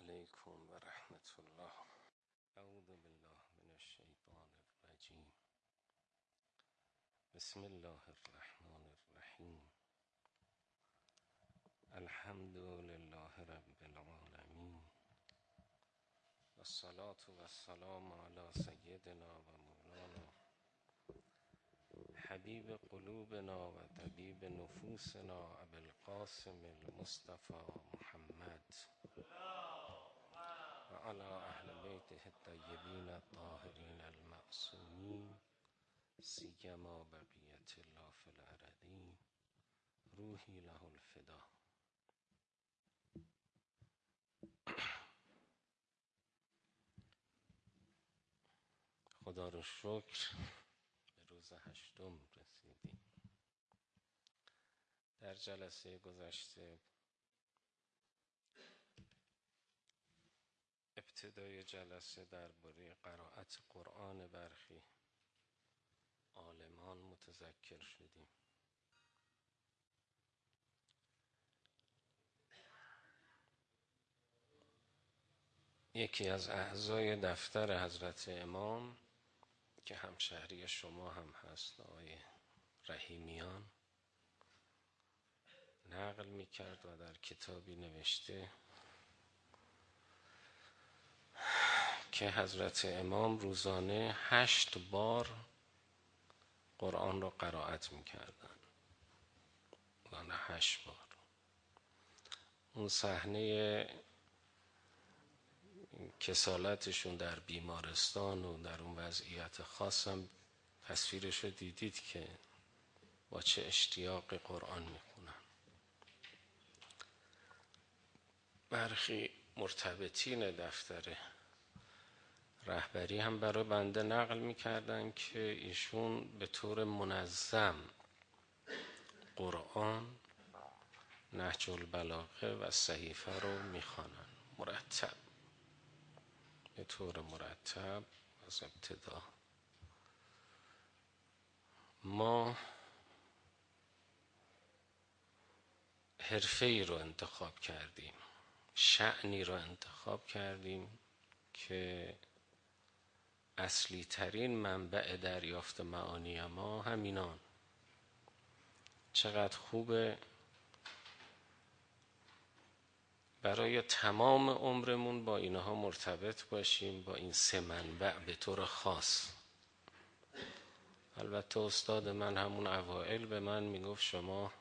علیکم و رحمت الله. اعوذ بالله من الشیطان الرجیم. بسم الله الرحمن الرحیم. الحمد لله رب العالمین و الصلاة و السلام علی سیدنا و مولانا حبیب قلوبنا و طبیب نفوسنا ابی القاسم المصطفى محمد و علی اهل بیته الطیبین الطاهرین المعصومین سیما بقیت الله فی الارضین روحی له الفدا. خدا رو شکر به روز 8 رسیدیم. در جلسه گذشته ابتدای جلسه درباره قرائت قرآن برخی عالمان متذکر شدیم. یکی از اعضای دفتر حضرت امام که همشهری شما هم هست، آقای رحیمیان، نقل میکرد و در کتابی نوشته که حضرت امام روزانه 8 بار قرآن را قرائت میکردن. روزانه 8 بار. اون صحنه کسالتشون در بیمارستان و در اون وضعیت خاصم تصویرش رو دیدید که با چه اشتیاق قرآن میخونن. برخی مرتبطین دفتر رهبری هم برای بنده نقل میکردن که ایشون به طور منظم قرآن، نهج البلاغه و صحیفه رو میخوانن، مرتب، به طور مرتب از ابتدا. ما حرفه‌ای رو انتخاب کردیم، شأنی رو انتخاب کردیم که اصلی ترین منبع دریافت معانی ما همینان. چقدر خوبه برای تمام عمرمون با اینها مرتبط باشیم، با این 3 منبع به طور خاص. البته استاد من همون اوائل به من میگفت شما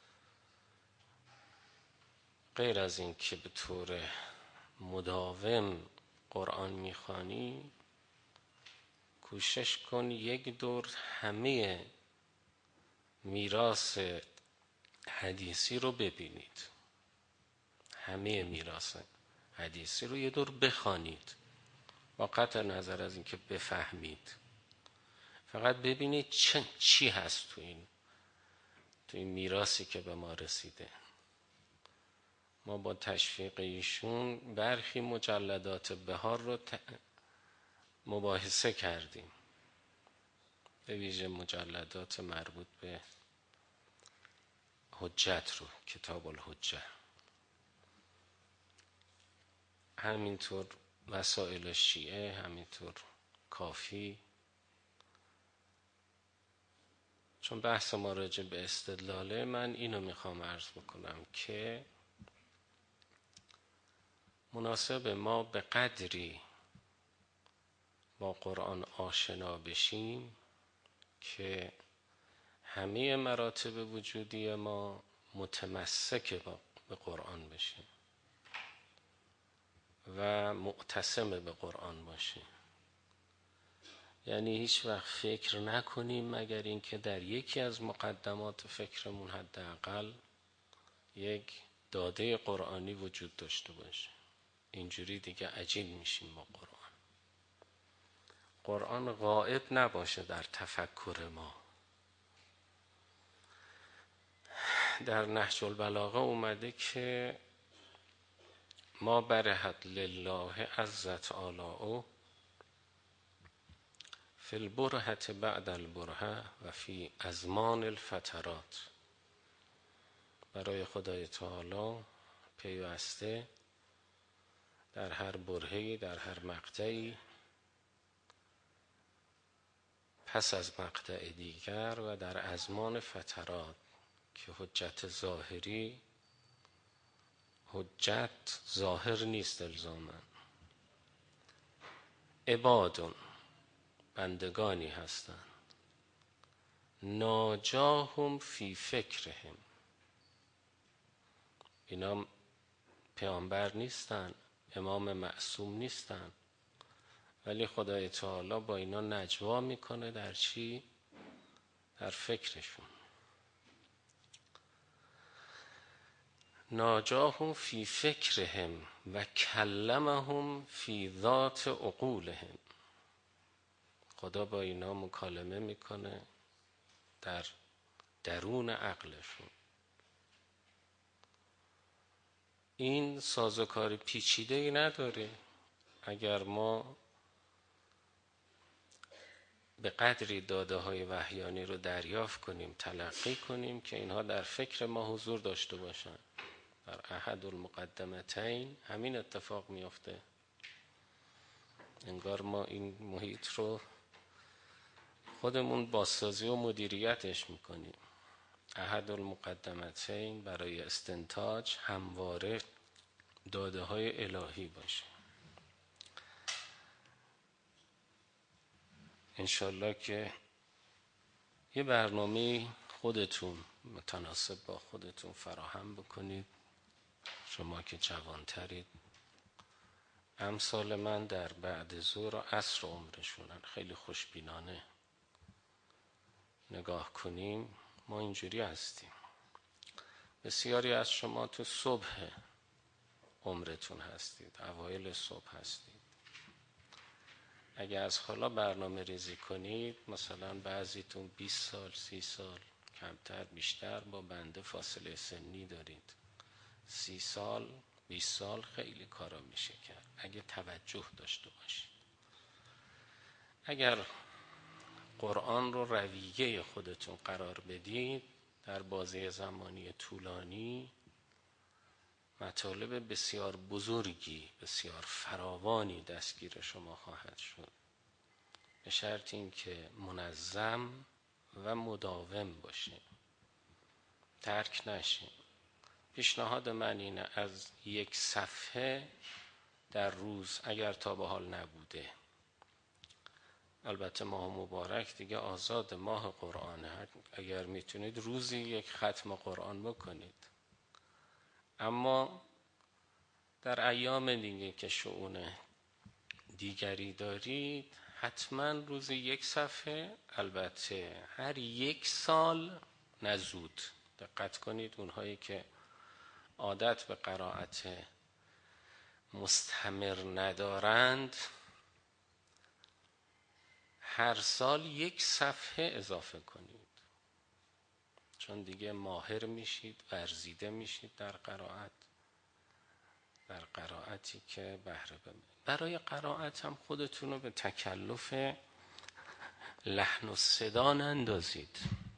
غیر از این که به طور مداوم قرآن میخوانی، کوشش کن یک دور همه میراث حدیثی رو ببینید، همه میراث حدیثی رو یه دور بخوانید، با قطع نظر از اینکه بفهمید، فقط ببینید چی هست تو این میراثی که به ما رسیده. ما با تشویق ایشون برخی مجلدات بهار رو مباحثه کردیم، به ویژه مجلدات مربوط به حجت رو، کتاب الحجه، همینطور مسائل شیعه، همینطور کافی. چون بحث ما راجع به استدلاله، من اینو میخوام عرض بکنم که مناسب ما به قدری با قرآن آشنا بشیم که همه مراتب وجودی ما متمسک به قرآن بشیم و معتصم به قرآن باشیم. یعنی هیچ وقت فکر نکنیم مگر اینکه در یکی از مقدمات فکرمون حداقل یک داده قرآنی وجود داشته باشه. اینجوری دیگه عجین میشیم با قرآن. قرآن غائب نباشه در تفکر ما. در نهج البلاغه اومده که ما برهت لله عزت آلاؤه فی البرهة بعد البرهة و فی ازمان الفترات. برای خدای تعالی پیوسته در هر برهه‌ای، در هر مقطعی، پس از مقطع دیگر و در ازمان فترات که حجت ظاهری حجت ظاهر نیست الزاماً. عبادون بندگانی هستند، ناجاهم فی فکرهم، اینا پیامبر نیستن، امام معصوم نیستن، ولی خدای تعالی با اینا نجوا میکنه. در چی؟ در فکرشون. ناجاهم فی فکرهم و کلمهم فی ذات عقولهم، خدا با اینا مکالمه میکنه در درون عقلشون. این سازوکار پیچیده‌ای نداره. اگر ما به قدری داده های وحیانی رو دریافت کنیم، تلقی کنیم که اینها در فکر ما حضور داشته باشن، در احد المقدمتین همین اتفاق میفته. انگار ما این محیط رو خودمون بازسازی و مدیریتش میکنیم. احد المقدمتین برای استنتاج همواره داده های الهی باشه. انشالله که یه برنامه خودتون متناسب با خودتون فراهم بکنید. شما که جوانترید، امثال من در بعد ظهر و عصر عمرشونن، خیلی خوشبینانه نگاه کنیم ما اینجوری هستیم. بسیاری از شما تو صبح عمرتون هستید، اوایل صبح هستید. اگر از حالا برنامه ریزی کنید، مثلا بعضیتون 20 سال 30 سال، کمتر بیشتر، با بنده فاصله سنی دارید. 30 سال 20 سال خیلی کارا میشه کرد اگه توجه داشته باشید. اگر قرآن رو رویه خودتون قرار بدید، در بازه زمانی طولانی مطالب بسیار بزرگی، بسیار فراوانی دستگیر شما خواهد شد، به شرط این که منظم و مداوم باشه، ترک نشه. پیشنهاد من اینه از 1 صفحه در روز، اگر تا به حال نبوده، البته ماه مبارک دیگه آزاد، ماه قرآنه، اگر میتونید روزی 1 ختم قرآن بکنید. اما در ایام دیگه که شؤون دیگری دارید، حتما روزی 1 صفحه، البته هر 1 سال نزود. دقت کنید اونهایی که عادت به قرائت مستمر ندارند، هر سال 1 صفحه اضافه کنید، چون دیگه ماهر میشید، ورزیده میشید در قرائتی که بهره ببرید. برای قرائت هم خودتون رو به تکلف لحن و صدا نندازید،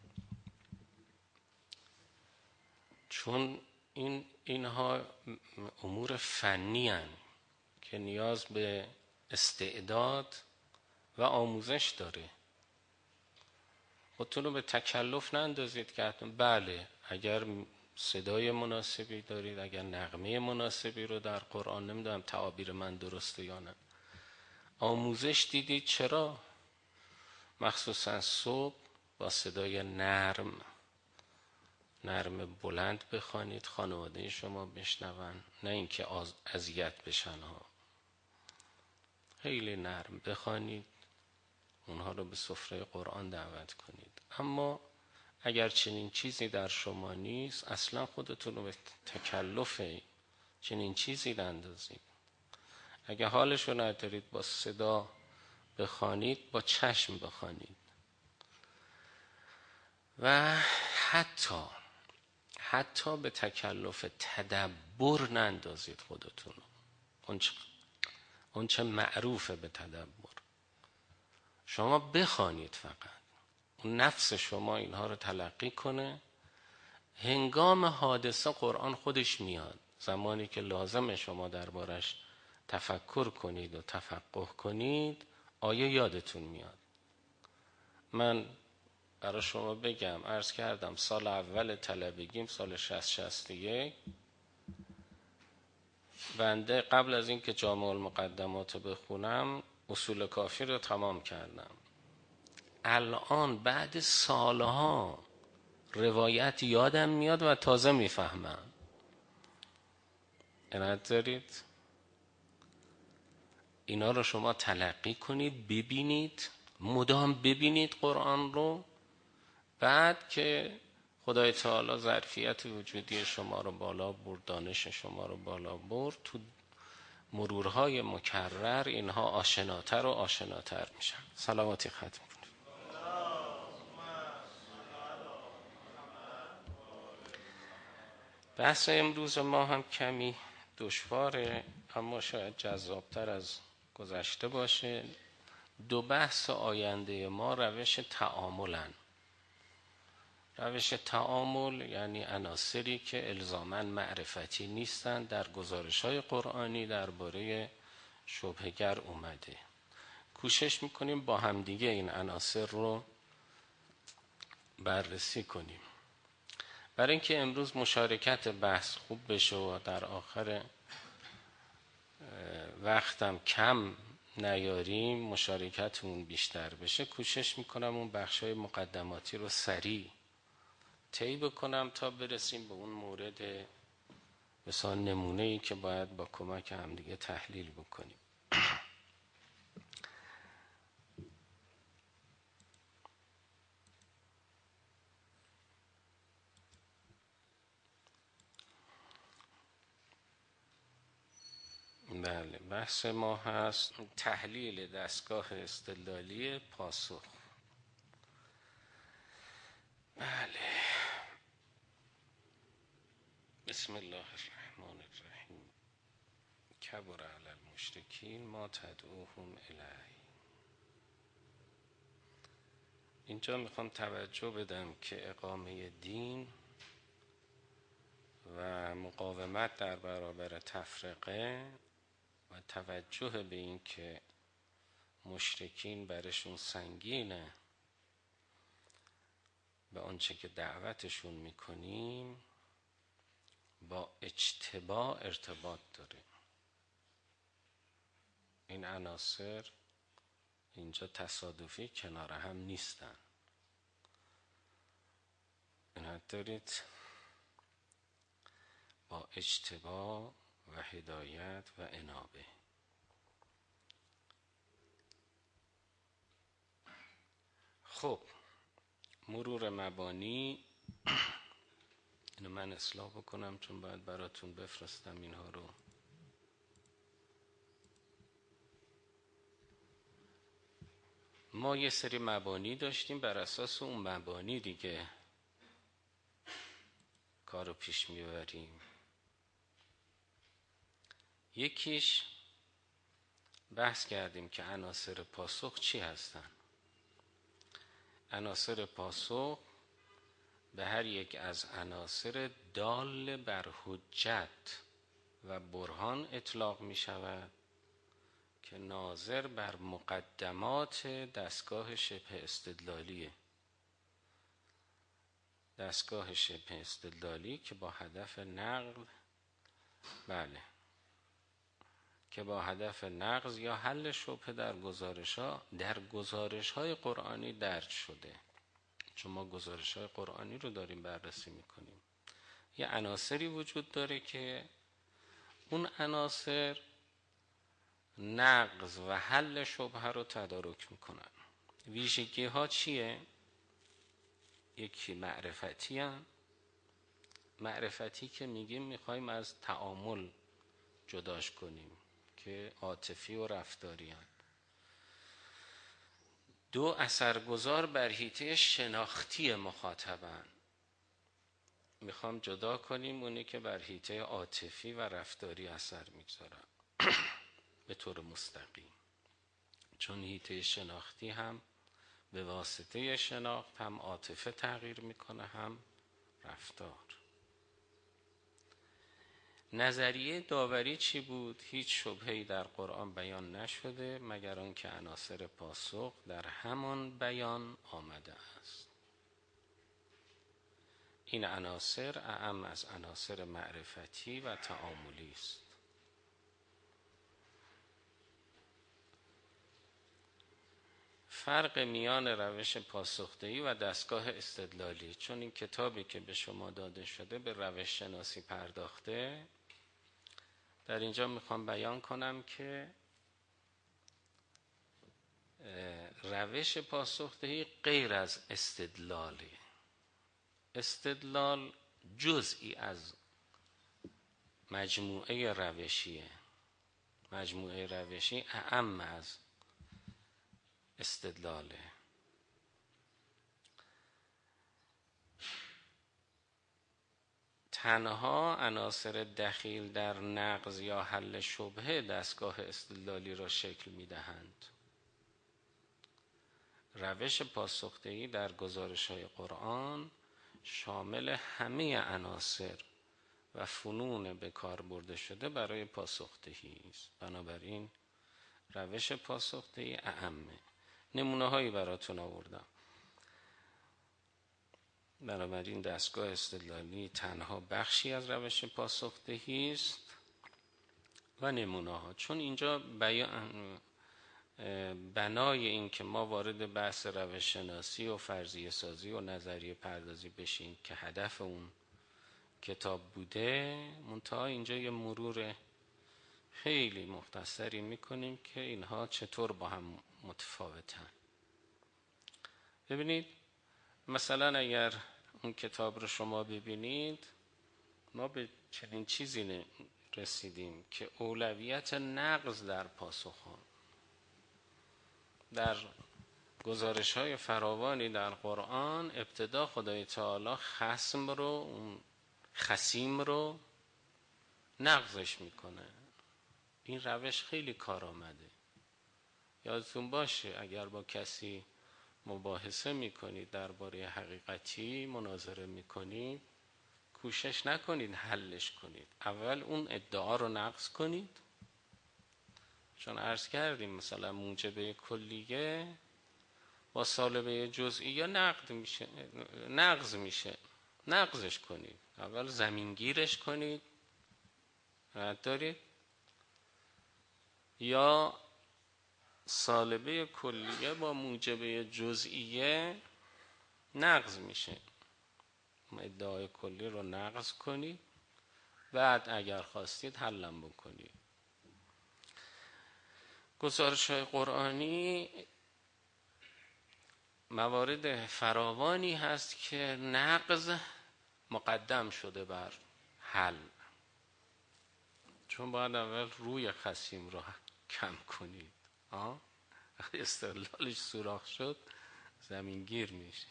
چون اینها امور فنی هستند که نیاز به استعداد و آموزش داره. خودتون رو به تکلف نندازید که حتما بله، اگر صدای مناسبی دارید، اگر نغمه مناسبی رو در قرآن، نمیدونم تعابیر من درسته یا نه، آموزش دیدید چرا؟ مخصوصا صبح با صدای نرم بلند بخوانید، خانواده شما بشنون، نه اینکه اذیت بشن ها. خیلی نرم بخوانید، اونها رو به سفره قرآن دعوت کنید. اما اگر چنین چیزی در شما نیست، اصلا خودتون رو به تکلف چنین چیزی نندازید. اگه حالشو ندارید با صدا بخوانید، با چشم بخوانید. و حتی به تکلف تدبر نندازید خودتون. اون چه معروفه به تدبر، شما بخوانید، فقط اون نفس شما اینها رو تلقی کنه. هنگام حادثه قرآن خودش میاد، زمانی که لازم شما دربارش تفکر کنید و تفقه کنید آیه یادتون میاد. من برای شما بگم، عرض کردم سال اول طلبگیم سال 60-61 بنده قبل از اینکه جامع المقدمات رو بخونم اصول کافی رو تمام کردم. الان بعد سالها روایت یادم میاد و تازه میفهمم. عنایت دارید اینا رو شما تلقی کنید، ببینید، مدام ببینید قرآن رو. بعد که خدای تعالی ظرفیت وجودی شما رو بالا برد، دانش شما رو بالا برد، تو مرورهای مکرر اینها آشناتر و آشناتر میشن. سلامتی ختم کنید. بحث امروز ما هم کمی دشواره اما شاید جذابتر از گذشته باشه. دو بحث آینده ما روش تعاملن. روش تعامل یعنی عناصری که الزاماً معرفتی نیستند، در گزارش‌های قرآنی درباره شبهه‌گر اومده. کوشش میکنیم با همدیگه این عناصر رو بررسی کنیم. برای اینکه امروز مشارکت بحث خوب بشه و در آخر وقتم کم نیاریم، مشارکتمون بیشتر بشه، کوشش میکنم اون بخشای مقدماتی رو سریع طی بکنم تا برسیم به اون مورد مثلا نمونه‌ای که باید با کمک هم دیگه تحلیل بکنیم. بله، بحث ما هست تحلیل دستگاه استدلالی پاسخ. بله، بسم الله الرحمن الرحیم. کبر علی المشرکین ما تدعوهم الیه. اینجا میخوام توجه بدم که اقامه دین و مقاومت در برابر تفرقه و توجه به این که مشرکین برشون سنگینه به آنچه که دعوتشون میکنیم با اجتباع ارتباط داره. این عناصر اینجا تصادفی کنار هم نیستن. عنایت دارید؟ با اجتباع و هدایت و انابه. خب، مرور مبانی اینو من اصلاح بکنم چون باید براتون بفرستم اینها رو. ما یه سری مبانی داشتیم، بر اساس اون مبانی دیگه کارو پیش میبریم. یکیش بحث کردیم که عناصر پاسخ چی هستن. عناصر پاسخ به هر یک از عناصر دال بر حجت و برهان اطلاق می شود که ناظر بر مقدمات دستگاه شبه استدلالیه. دستگاه شبه استدلالی که با هدف نقل، بله، که با هدف نقض یا حل شبهه در گزارش‌های قرآنی درج شده. چون ما گزارش‌های قرآنی رو داریم بررسی میکنیم. یه عناصری وجود داره که اون عناصر نقض و حل شبهه رو تدارک میکنن. ویژگی ها چیه؟ یکی معرفتی هن. معرفتی که میگیم میخوایم از تعامل جداش کنیم که عاطفی و رفتاری هن. دو، اثرگذار بر حیطه شناختی مخاطبن. میخوام جدا کنیم اونی که بر حیطه عاطفی و رفتاری اثر میگذارن به طور مستقیم، چون حیطه شناختی هم به واسطه شناخت هم عاطفه تغییر میکنه هم رفتار. نظریه داوری چی بود؟ هیچ شبهه‌ای در قرآن بیان نشده مگر آنکه عناصر پاسخ در همان بیان آمده است. این عناصر اعم از عناصر معرفتی و تعاملی است. فرق میان روش پاسخدهی و دستگاه استدلالی، چون این کتابی که به شما داده شده به روش شناسی پرداخته، در اینجا میخوام بیان کنم که روش پاسخدهی غیر از استدلاله. استدلال جزئی از مجموعه روشیه. مجموعه روشی اعم از استدلاله. تنها عناصر دخیل در نقض یا حل شبهه دستگاه استدلالی را شکل می‌دهند. روش پاسخدهی در گزارش‌های قرآن شامل همه عناصر و فنون به کار برده شده برای پاسخدهی است. بنابراین روش پاسخدهی اعمه. نمونه هایی براتون آوردم. بنابراین دستگاه استدلالی تنها بخشی از روش پاسخدهی است و نمونه ها، چون اینجا بنای این که ما وارد بحث روش شناسی و فرضیه سازی و نظریه پردازی بشیم که هدف اون کتاب بوده، منتها اینجا یه مرور خیلی مختصری میکنیم که اینها چطور با هم متفاوتن. ببینید مثلا اگر اون کتاب رو شما ببینید، ما به چنین چیزی رسیدیم که اولویت نقض در پاسخان در گزارش های فراوانی در قرآن ابتدا خدای تعالی خصیم رو نقضش میکنه. این روش خیلی کار آمده. یادتون باشه اگر با کسی مباحثه میکنید درباره حقیقتی مناظره میکنید، کوشش نکنید حلش کنید، اول اون ادعا رو نقض کنید. چون عرض کردیم مثلا موجبه کلیه با سالبه جزئیه نقض میشه. نقضش کنید، اول زمینگیرش کنید، رد دارید، یا سالبه کلیه با موجبه جزئیه نقض میشه. ادعای کلی رو نقض کنید، بعد اگر خواستید حلم بکنید. گزارش های قرآنی موارد فراوانی هست که نقض مقدم شده بر حل، چون باید اول روی خصیم رو کم کنید. استدلالش سوراخ شد زمینگیر میشه.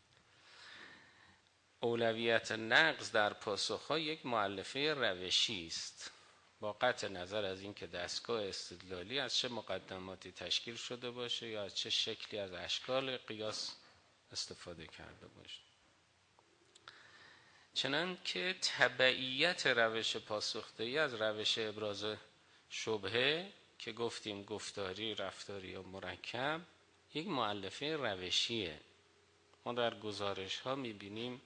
اولویت نقض در پاسخها یک مؤلفه روشی است، با قطع نظر از اینکه دستگاه استدلالی از چه مقدماتی تشکیل شده باشه یا از چه شکلی از اشکال قیاس استفاده کرده باشه. چنانکه تبعیت روش پاسخدهی از روش ابراز شبهه که گفتیم گفتاری، رفتاری یا مرکب، یک مؤلفه روشیه. ما در گزارش ها میبینیم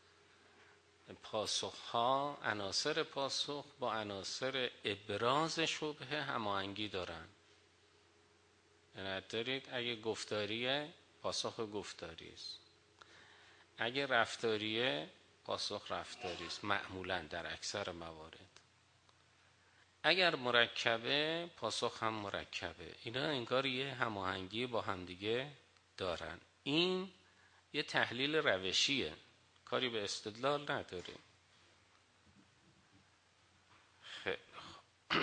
پاسخ ها، عناصر پاسخ با عناصر ابراز شبهه هماهنگی دارن. یعنی دارید اگه گفتاریه پاسخ گفتاری است، اگه رفتاریه پاسخ رفتاری است، معمولا در اکثر موارد. اگر مرکبه پاسخ هم مرکبه. اینا انگار یه هماهنگی با همدیگه دارن. این یه تحلیل روشیه، کاری به استدلال نداریم. خیلی خوب.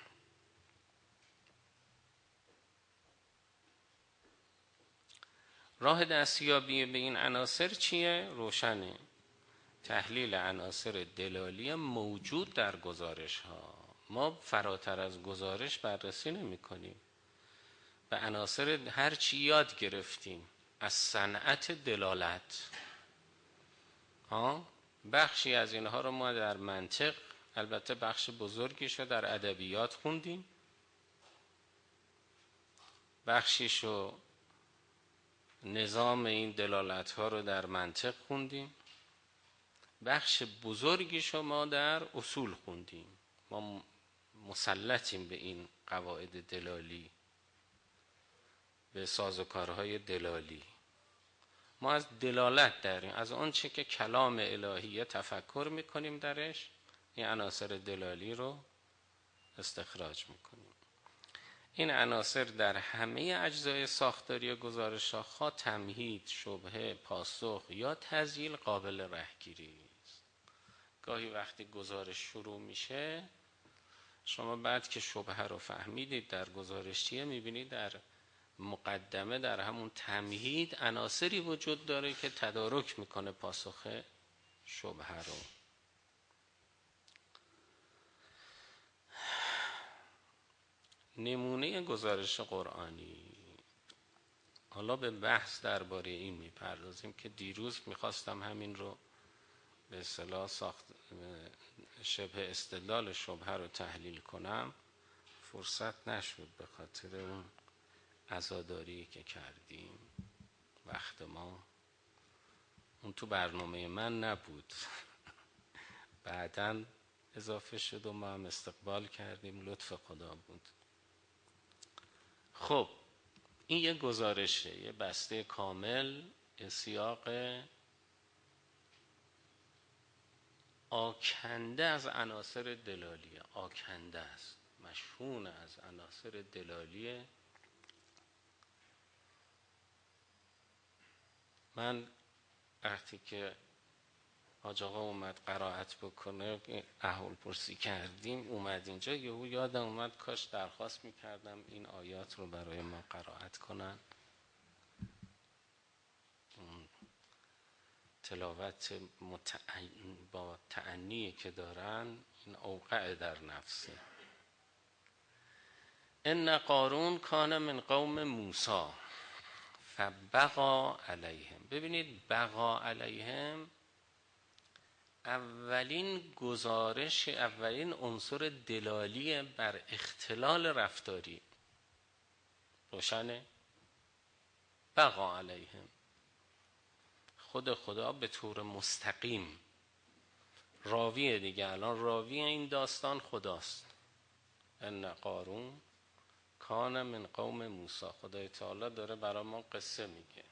راه دستیابی به این عناصر چیه؟ روشنه. تحلیل عناصر دلالی موجود در گزارش ها. ما فراتر از گزارش بررسی نمی کنیم. به عناصر هر چی یاد گرفتیم از صنعت دلالت. بخشی از اینها رو ما در منطق البته بخش بزرگیشو در ادبیات خوندیم، بخشیشو نظام این دلالت ها رو در منطق خوندیم، بخش بزرگیشو ما در اصول خوندیم. ما مسلطیم به این قواعد دلالی، به سازوکارهای دلالی. ما از دلالت داریم، از اون چه که کلام الهیه تفکر میکنیم درش، این عناصر دلالی رو استخراج میکنیم. این عناصر در همه اجزای ساختاری گزارش‌ها، خواه تمهید، شبهه، پاسخ یا تذییل، قابل رهگیری است. گاهی وقتی گزارش شروع میشه، شما بعد که شبهه رو فهمیدید در گزارش چیه، میبینید در مقدمه، در همون تمهید، عناصری وجود داره که تدارک میکنه پاسخ شبهه رو. نمونه گزارش قرآنی. حالا به بحث درباره این میپردازیم که دیروز میخواستم همین رو به اصطلاح شبه استدلال شبهه رو تحلیل کنم، فرصت نشد به خاطر اون عزاداری که کردیم. وقت ما اون تو برنامه من نبود بعداً اضافه شد و ما هم استقبال کردیم، لطف خدا بود. خب این یه گزارشه، یه بسته کامل، یه سیاق آکنده از عناصر دلالیه، آکنده است، مشحون از عناصر دلالیه. من وقتی که حاج آقا اومد قرائت بکنه، احوال پرسی کردیم، اومد اینجا، یهو یادم اومد کاش درخواست میکردم این آیات رو برای ما قرائت کنن. تلاوت با تعنی که دارن، این اوقع در نفسه. ان قارون کان من قوم موسی فبغى علیهم. ببینید بغى علیهم اولین گزارش، اولین عنصر دلالی بر اختلال رفتاری. روشنه؟ بغى علیهم، خود خدا به طور مستقیم، راوی دیگه، الان راوی این داستان خداست. ان قارون کان من قوم موسی، خدای تعالی داره برای ما قصه میگه.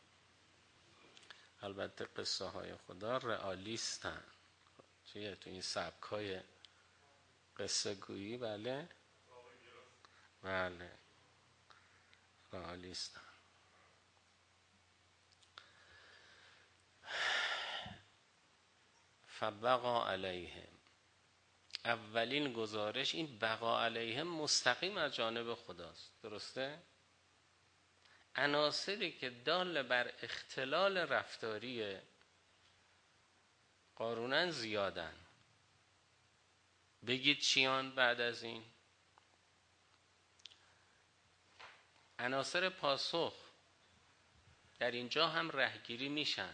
البته قصه های خدا رئالیستن، چیه تو این سبک های قصه گویی، بله بله رئالیستن. فبغى علیهم، اولین گزارش، این بغا علیهم مستقیم از جانب خداست، درسته؟ عناصری که دال بر اختلال رفتاری قارونن زیادن. بگید چیان بعد از این؟ عناصر پاسخ در اینجا هم رهگیری میشن.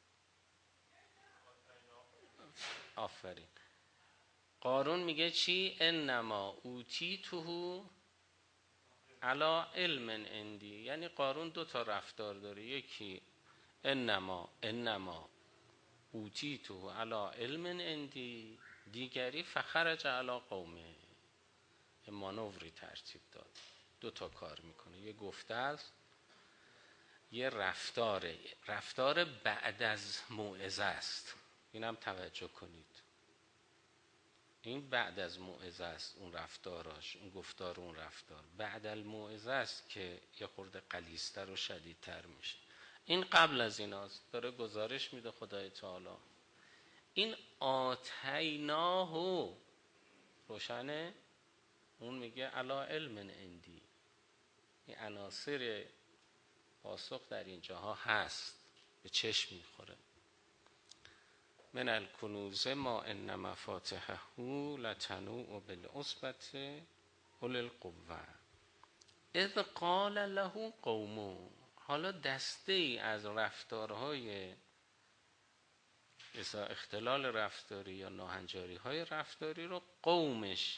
آفرین. قارون میگه چی؟ انما اوتیته علی علم عندی. یعنی قارون دو تا رفتار داره، یکی انما اوتیته علی علم عندی، دیگری فخرج علی قومه. مانوری ترتیب داد، دو تا کار میکنه، یه گفته است، یه رفتار بعد از موعظه است. اینم توجه کنید، این بعد از موعظه است، اون رفتاراش، اون گفتار، اون رفتار بعد الموعظه است که یه خورده غلیظ‌تر و شدیدتر میشه. این قبل از ایناست، داره گزارش میده خدای تعالی. این آتیناه، روشنه؟ اون میگه علا علم عندی. این عناصر پاسخ در اینجاها هست، به چشم میخوره. من الکنوز ما ان مفاتحه لتنوء بالعصبة اولی القوة اذ قال له قومه. حالا دسته ای از رفتارهای اختلال رفتاری یا ناهنجاری های رفتاری رو قومش،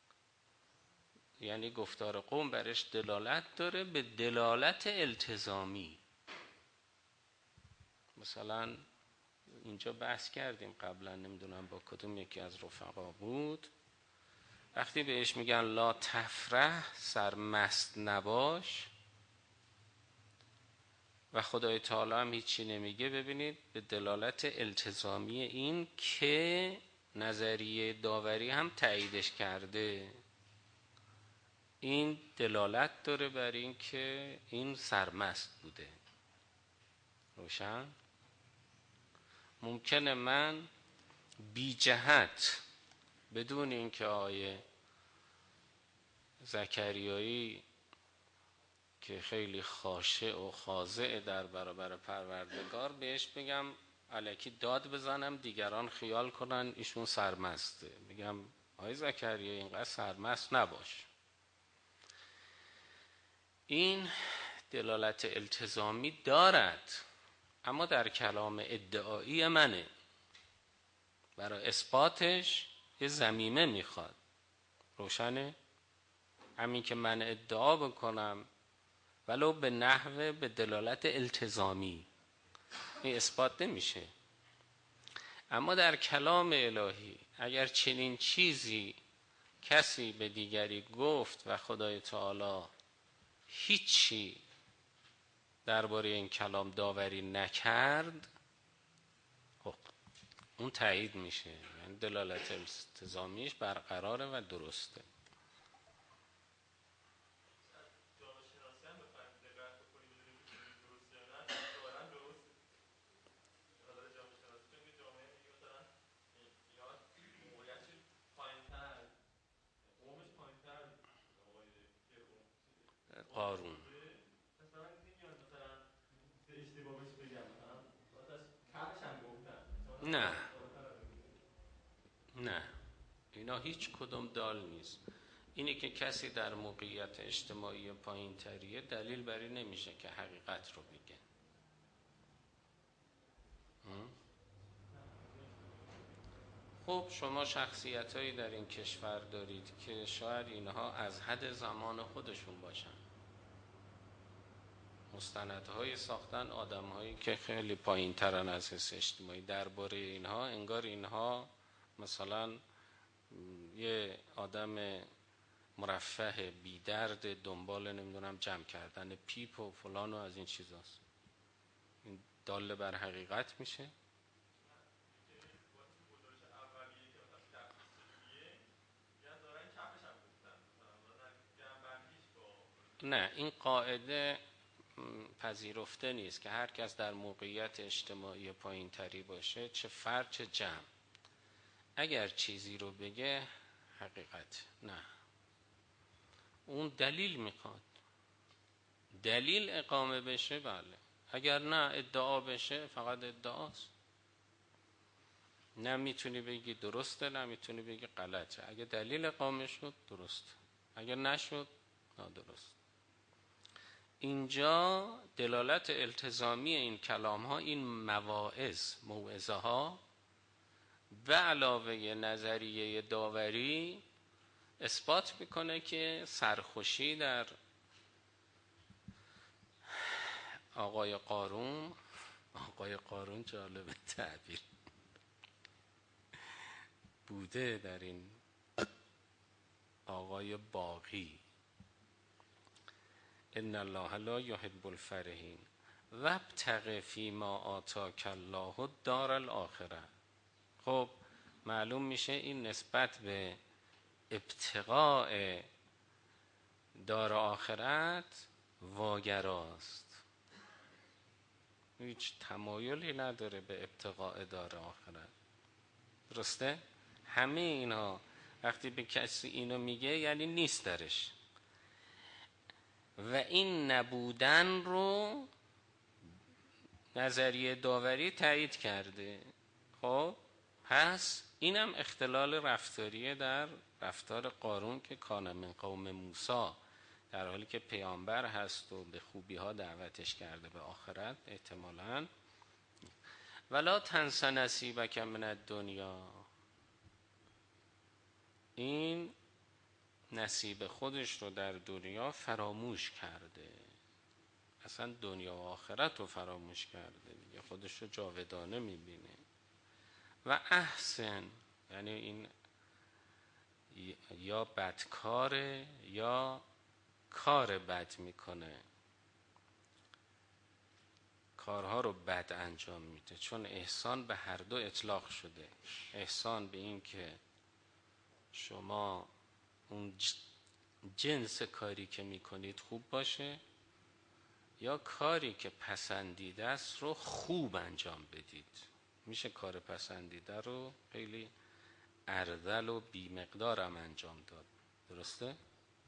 یعنی گفتار قوم برش دلالت داره به دلالت التزامی. مثلا اینجا بحث کردیم قبلا، نمیدونم با کدوم یکی از رفقا بود، وقتی بهش میگن لا تفرح، سرمست نباش، و خدای تعالی هم هیچی نمیگه، ببینید به دلالت التزامی این که نظریه داوری هم تاییدش کرده، این دلالت داره بر این که این سرمست بوده. روشن؟ ممکنه من بی جهت بدون اینکه آیه زکریایی که خیلی خاشع و خاضع در برابر پروردگار بهش بگم الکی داد بزنم دیگران خیال کنن ایشون سرمسته، میگم آیه زکریایی اینقدر سرمست نباش. این دلالت التزامی دارد، اما در کلام ادعایی منه، برای اثباتش یه ضمیمه میخواد. روشنه؟ همین که من ادعا بکنم ولو به نحو به دلالت التزامی، این اثبات نمیشه. اما در کلام الهی اگر چنین چیزی کسی به دیگری گفت و خدای تعالی هیچی درباره این کلام داوری نکرد، خب اون تایید میشه، یعنی دلالت التزامیش برقراره و درسته. قارون نه نه، اینا هیچ کدوم دال نیست. اینه که کسی در موقعیت اجتماعی پایین تریه دلیل بر این نمیشه که حقیقت رو بگه. خب شما شخصیتایی در این کشور دارید که شاید اینها از حد زمان خودشون باشن، مستندهای ساختن آدمهایی که خیلی پایین ترن از حس اجتماعی، درباره اینها انگار اینها مثلا یه آدم مرفه بی درد دنبال نمیدونم جمع کردن پیپ و فلان و از این چیزاست. این دال بر حقیقت میشه؟ نه، این قاعده پذیرفته نیست که هر کس در موقعیت اجتماعی پایین تری باشه، چه فرد چه جمع، اگر چیزی رو بگه حقیقت. نه، اون دلیل میخواد، دلیل اقامه بشه بله، اگر نه ادعا بشه فقط ادعاست، نه میتونی بگی درسته نه میتونی بگی غلطه. اگه دلیل اقامه شد درست، اگر نشد نادرست. اینجا دلالت التزامی این کلام ها، این موعظه ها به علاوه نظریه داوری اثبات میکنه که سرخوشی در آقای قارون جالب تعبیر بوده در این آقای باقی، ان الله لا یحب الفرحین وابتغ فیما آتاک الله الدار الاخره. خب معلوم میشه این نسبت به ابتغاء دار آخرت واگراست، هیچ تمایلی نداره به ابتغاء دار آخرت. درسته؟ همه اینا وقتی به کسی اینو میگه یعنی نیست درش، و این نبودن رو نظریه داوری تایید کرده. خب پس اینم اختلال رفتاریه در رفتار قارون که کان من قوم موسی، در حالی که پیامبر هست و به خوبی ها دعوتش کرده به آخرت احتمالاً. ولا تنس نصیبک من الدنیا، این نصیب خودش رو در دنیا فراموش کرده، اصلا دنیا و آخرت رو فراموش کرده دیگه، خودش رو جاودانه میبینه. و احسن، یعنی این یا بدکاره یا کار بد میکنه، کارها رو بد انجام میده، چون احسان به هر دو اطلاق شده. احسان به این که شما اون جنس کاری که میکنید خوب باشه، یا کاری که پسندیده است رو خوب انجام بدید. میشه کار پسندیده رو خیلی ارذل و بیمقدارم انجام داد، درسته؟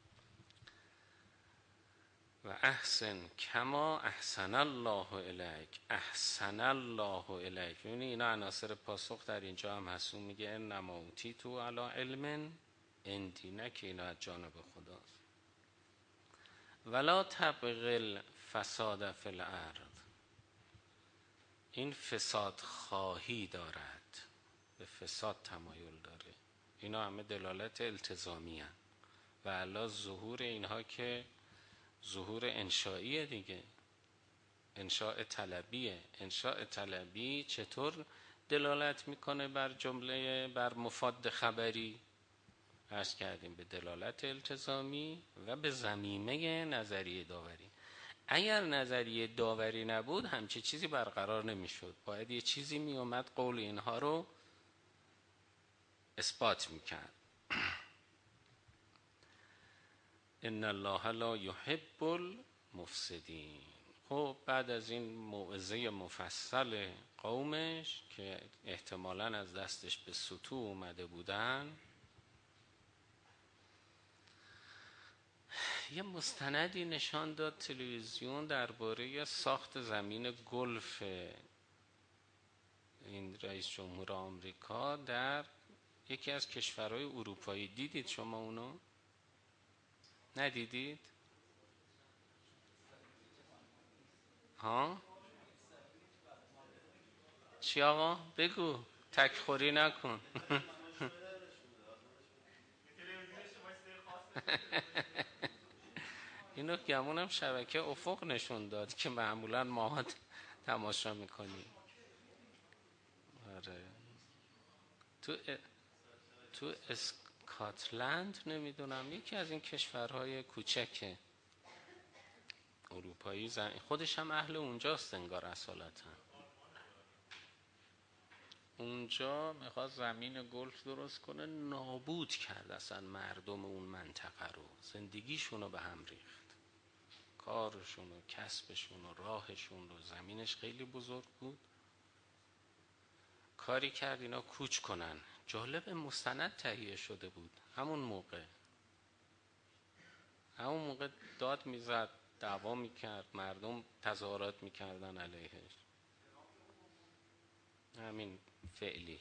و احسن کما احسن الله الیک، احسن الله الیک. یعنی اینا عناصر پاسخ در اینجا هم هست. اون میگه انما اوتیتو علی علم عندی، نه که اینا از جانب خداست. ولا تبغ الفساد فی الارض، این فساد خواهی دارد، به فساد تمایل داره. اینا همه دلالت التزامی هست و الا ظهور اینها که ظهور انشائیه دیگه، انشاء طلبیه. انشاء طلبی چطور دلالت میکنه بر جمله، بر مفاد خبری؟ عرض کردیم به دلالت التزامی و به ضمیمه نظریه داوری. اگر نظریه داوری نبود همچه چیزی برقرار نمیشد، باید یه چیزی میومد قول اینها رو اثبات میکرد. ان الله لا یحب المفسدین. خب بعد از این موعظه مفصل قومش که احتمالاً از دستش به سطو اومده بودن، یه مستندی نشان داد تلویزیون درباره ساخت زمین گلف این رئیس جمهور آمریکا در یکی از کشورهای اروپایی. دیدید شما اونو؟ ندیدید؟ ها؟ چی آقا؟ بگو، تکخوری نکن. اینو گمونم شبکه افق نشون داد که معمولا ما تماشا میکنیم. آره. تو اسکاتلند نمیدونم، یکی از این کشورهای کوچک اروپایی، خودش هم اهل اونجاست انگار اصالتا. اونجا میخواد زمین گلف درست کنه، نابود کرد اصلا مردم اون منطقه رو، زندگیشون رو به هم ریخت، کارشون و کسبشون و راهشون رو. زمینش خیلی بزرگ بود، کاری کرد اینا کوچ کنن. جالب، مستند تهیه شده بود همون موقع داد میزد، دعوا میکرد، مردم تظاهرات میکردن علیهش. همین فعلی.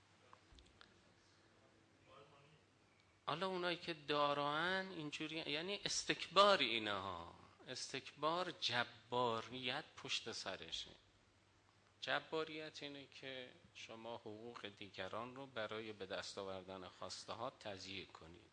حالا اونایی که دارن اینجوری، یعنی استکبار، اینها استکبار، جباریت پشت سرشه. جباریت اینه که شما حقوق دیگران رو برای به دست آوردن خواسته ها تضییع کنید.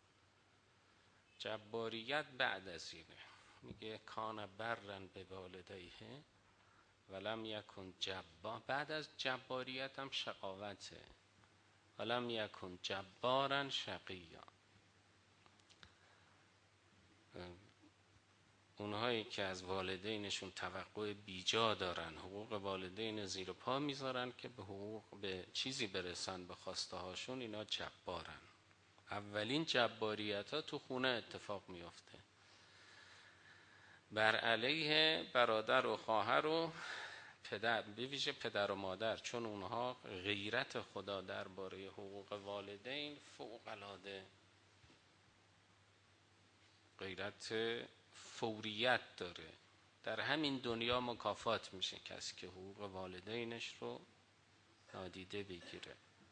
جباریت بعد از اینه، میگه کان برن به والدیه ولم یکن جبار. بعد از جباریت هم شقاوته، ولم یکن جبارن شقیا. اونهایی که از والدینشون توقع بیجا دارن، حقوق والدین زیر پا میذارن که به چیزی برسن، به خواسته هاشون، اینا جبارن. اولین جباریت ها تو خونه اتفاق میفته، بر علیه برادر و خواهر و پدر، به ویژه پدر و مادر، چون اونها غیرت خدا درباره حقوق والدین فوق العاده، غیرت فوریت داره. در همین دنیا مکافات میشه کسی که حقوق والدینش رو نادیده بگیره.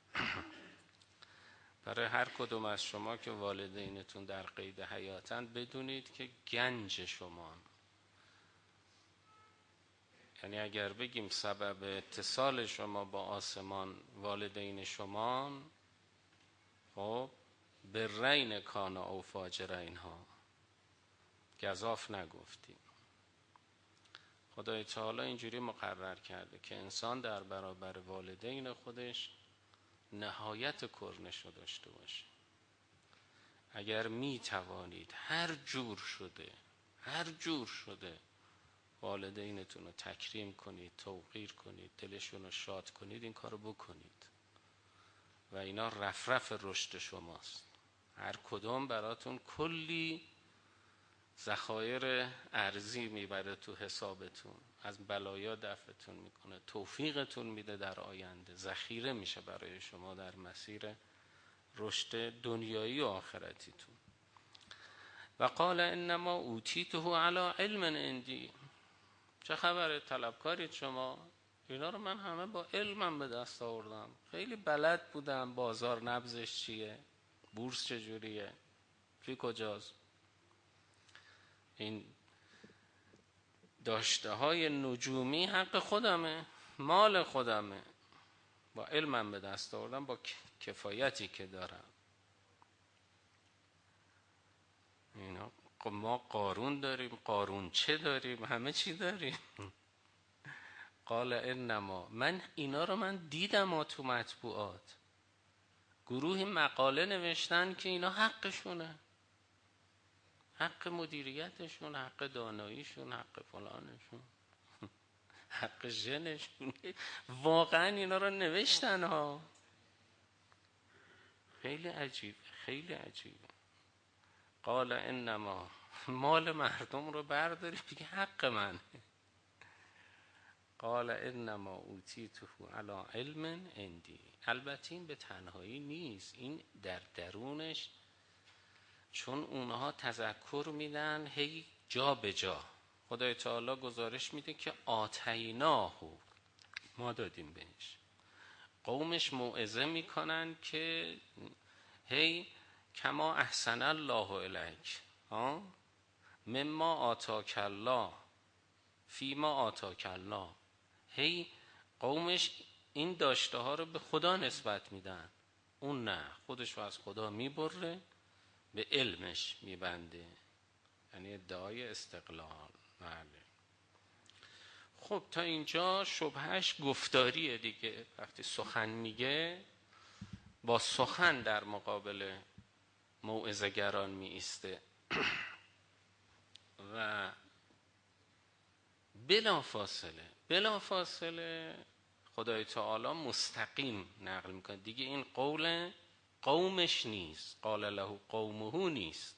برای هر کدوم از شما که والدینتون در قید حیاتن، بدونید که گنج شما، یعنی اگر بگیم سبب اتصال شما با آسمان والدین شما، خب برین کان او فاجرین ها، گزاف نگفتیم. خدای تعالی اینجوری مقرر کرده که انسان در برابر والدین خودش نهایت کرنش رو داشته باشه. اگر می توانید هر جور شده والدینتون رو تکریم کنید، توقیر کنید، دلشون رو شاد کنید، این کار رو بکنید و اینا رفرف رشد شماست. هر کدوم براتون کلی ذخایر ارزی میبره تو حسابتون، از بلایا دفعتون میکنه، توفیقتون میده در آینده، ذخیره میشه برای شما در مسیر رشد دنیایی و آخرتیتون. و قال انما اوتیته علی علم عندی. چه خبره؟ طلبکارید شما؟ اینا رو من همه با علمم به دست آوردم، خیلی بلد بودم بازار نبضش چیه، بورس چجوریه، کی کجاست. این داشته های نجومی حق خودمه، مال خودمه، با علمم به دست آوردم، با کفایتی که دارم. اینا ما قارون داریم، قارون چه داریم، همه چی داریم. قال انما، من اینا رو من دیدم تو مطبوعات، گروهی مقاله نوشتن که اینا حقشونه، حق مدیریتشون، حق داناییشون، حق فلانشون، حق ژنشون. واقعا اینا رو نوشتن ها. خیلی عجیب، خیلی عجیبه. قال انما، مال مردم رو برداری بگی حق منه. قال انما اوتیته علی علم عندی. البته این به تنهایی نیست، این در درونش، چون اونها تذکر میدن هی جا به جا. خدای تعالی گزارش میده که آتیناه، ما دادیم بهش. قومش موعظه میکنن که هی کما احسن الله الیک، مما آتاک الله فیما آتاک الله. هی قومش این داشته ها رو به خدا نسبت میدن، اون نه، خودش رو از خدا میبره، به علمش میبنده، یعنی ادعای استقلال. بله. خب تا اینجا شبهش گفتاریه دیگه. وقتی سخن میگه، با سخن در مقابل موعظه‌گران می ایسته و بلا فاصله خدای تعالی مستقیم نقل میکنه دیگه. این قول قومش نیست، قال له قومه نیست.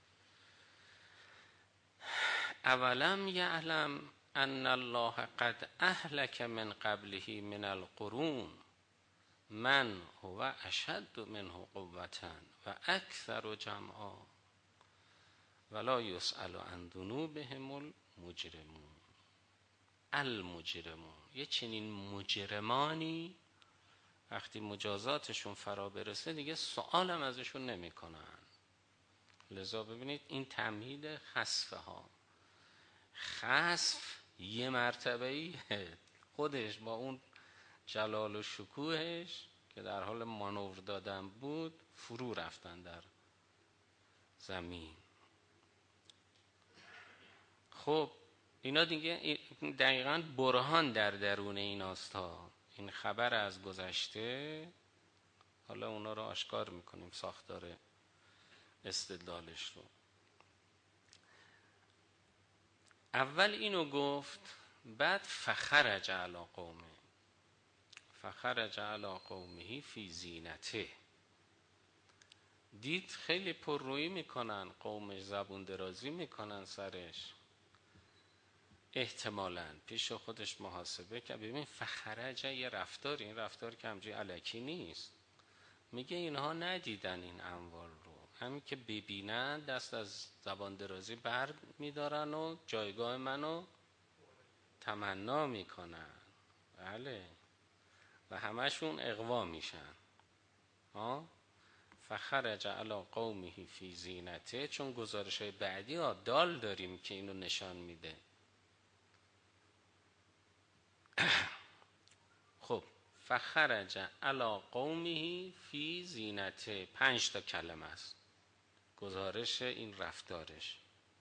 اولم یعلم ان الله قد اهلک من قبله من القرون من هو اشد منه قوة و اکثر جمعا ولا یسأل عن ذنوبهم المجرمون. یه چنین مجرمانی وقتی مجازاتشون فرا برسه دیگه سوالم ازشون نمی کنن. لذا ببینید این تمهید خسفه ها. خسف یه مرتبه‌ای خودش با اون جلال و شکوهش که در حال مانور دادن بود فرو رفتن در زمین. خب اینا دیگه دقیقاً برهان در درون ایناست ها. این خبر از گذشته، حالا اونا رو آشکار میکنیم، ساختار استدلالش رو. اول اینو گفت، بعد فخرج علی قومه، فخرج علی قومه فی زینته. دید خیلی پررویی میکنن، قومش زبون درازی میکنن سرش، احتمالاً پیش خودش محاسبه که ببین فخرج یه رفتار، این رفتار که همجوری الکی نیست. میگه اینها ندیدن این اموال رو، همین که ببینن دست از زبان درازی بر میدارن و جایگاه منو تمنا میکنن. بله، و همشون اغوا میشن. فخرج علی قومه فی زینته، چون گزارش های بعدی دال داریم که اینو نشان میده. خب فخرج علی قومه فی زینته، 5 تا کلمه است گزارش این رفتارش.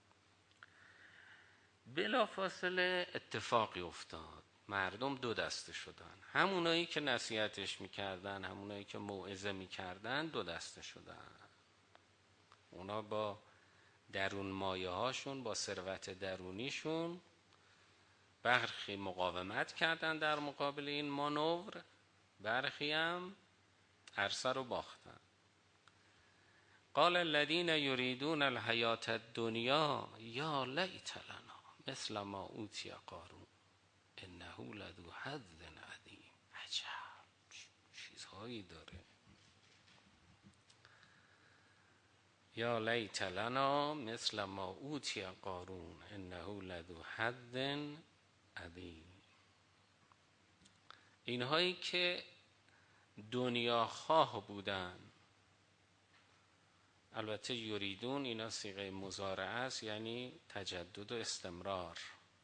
بلا فاصله اتفاقی افتاد، مردم 2 دسته شدن، همونایی که نصیحتش میکردن، همونایی که موعظه میکردن 2 دسته شدن. اونا با درون مایه هاشون، با ثروت درونیشون برخی مقاومت کردن در مقابل این مانور، برخی هم عرصه رو باختن. قال الذين يريدون الحیاة الدنیا یا لیت لنا مثل ما اوتی قارون انه لذو حظ عظیم. عجب چیزهایی داره. یا لیت لنا مثل ما اوتی قارون انه لذو حظ عظیم. اینهایی که دنیا خواه بودن، البته یریدون اینا صیغه مضارعه است، یعنی تجدد و استمرار.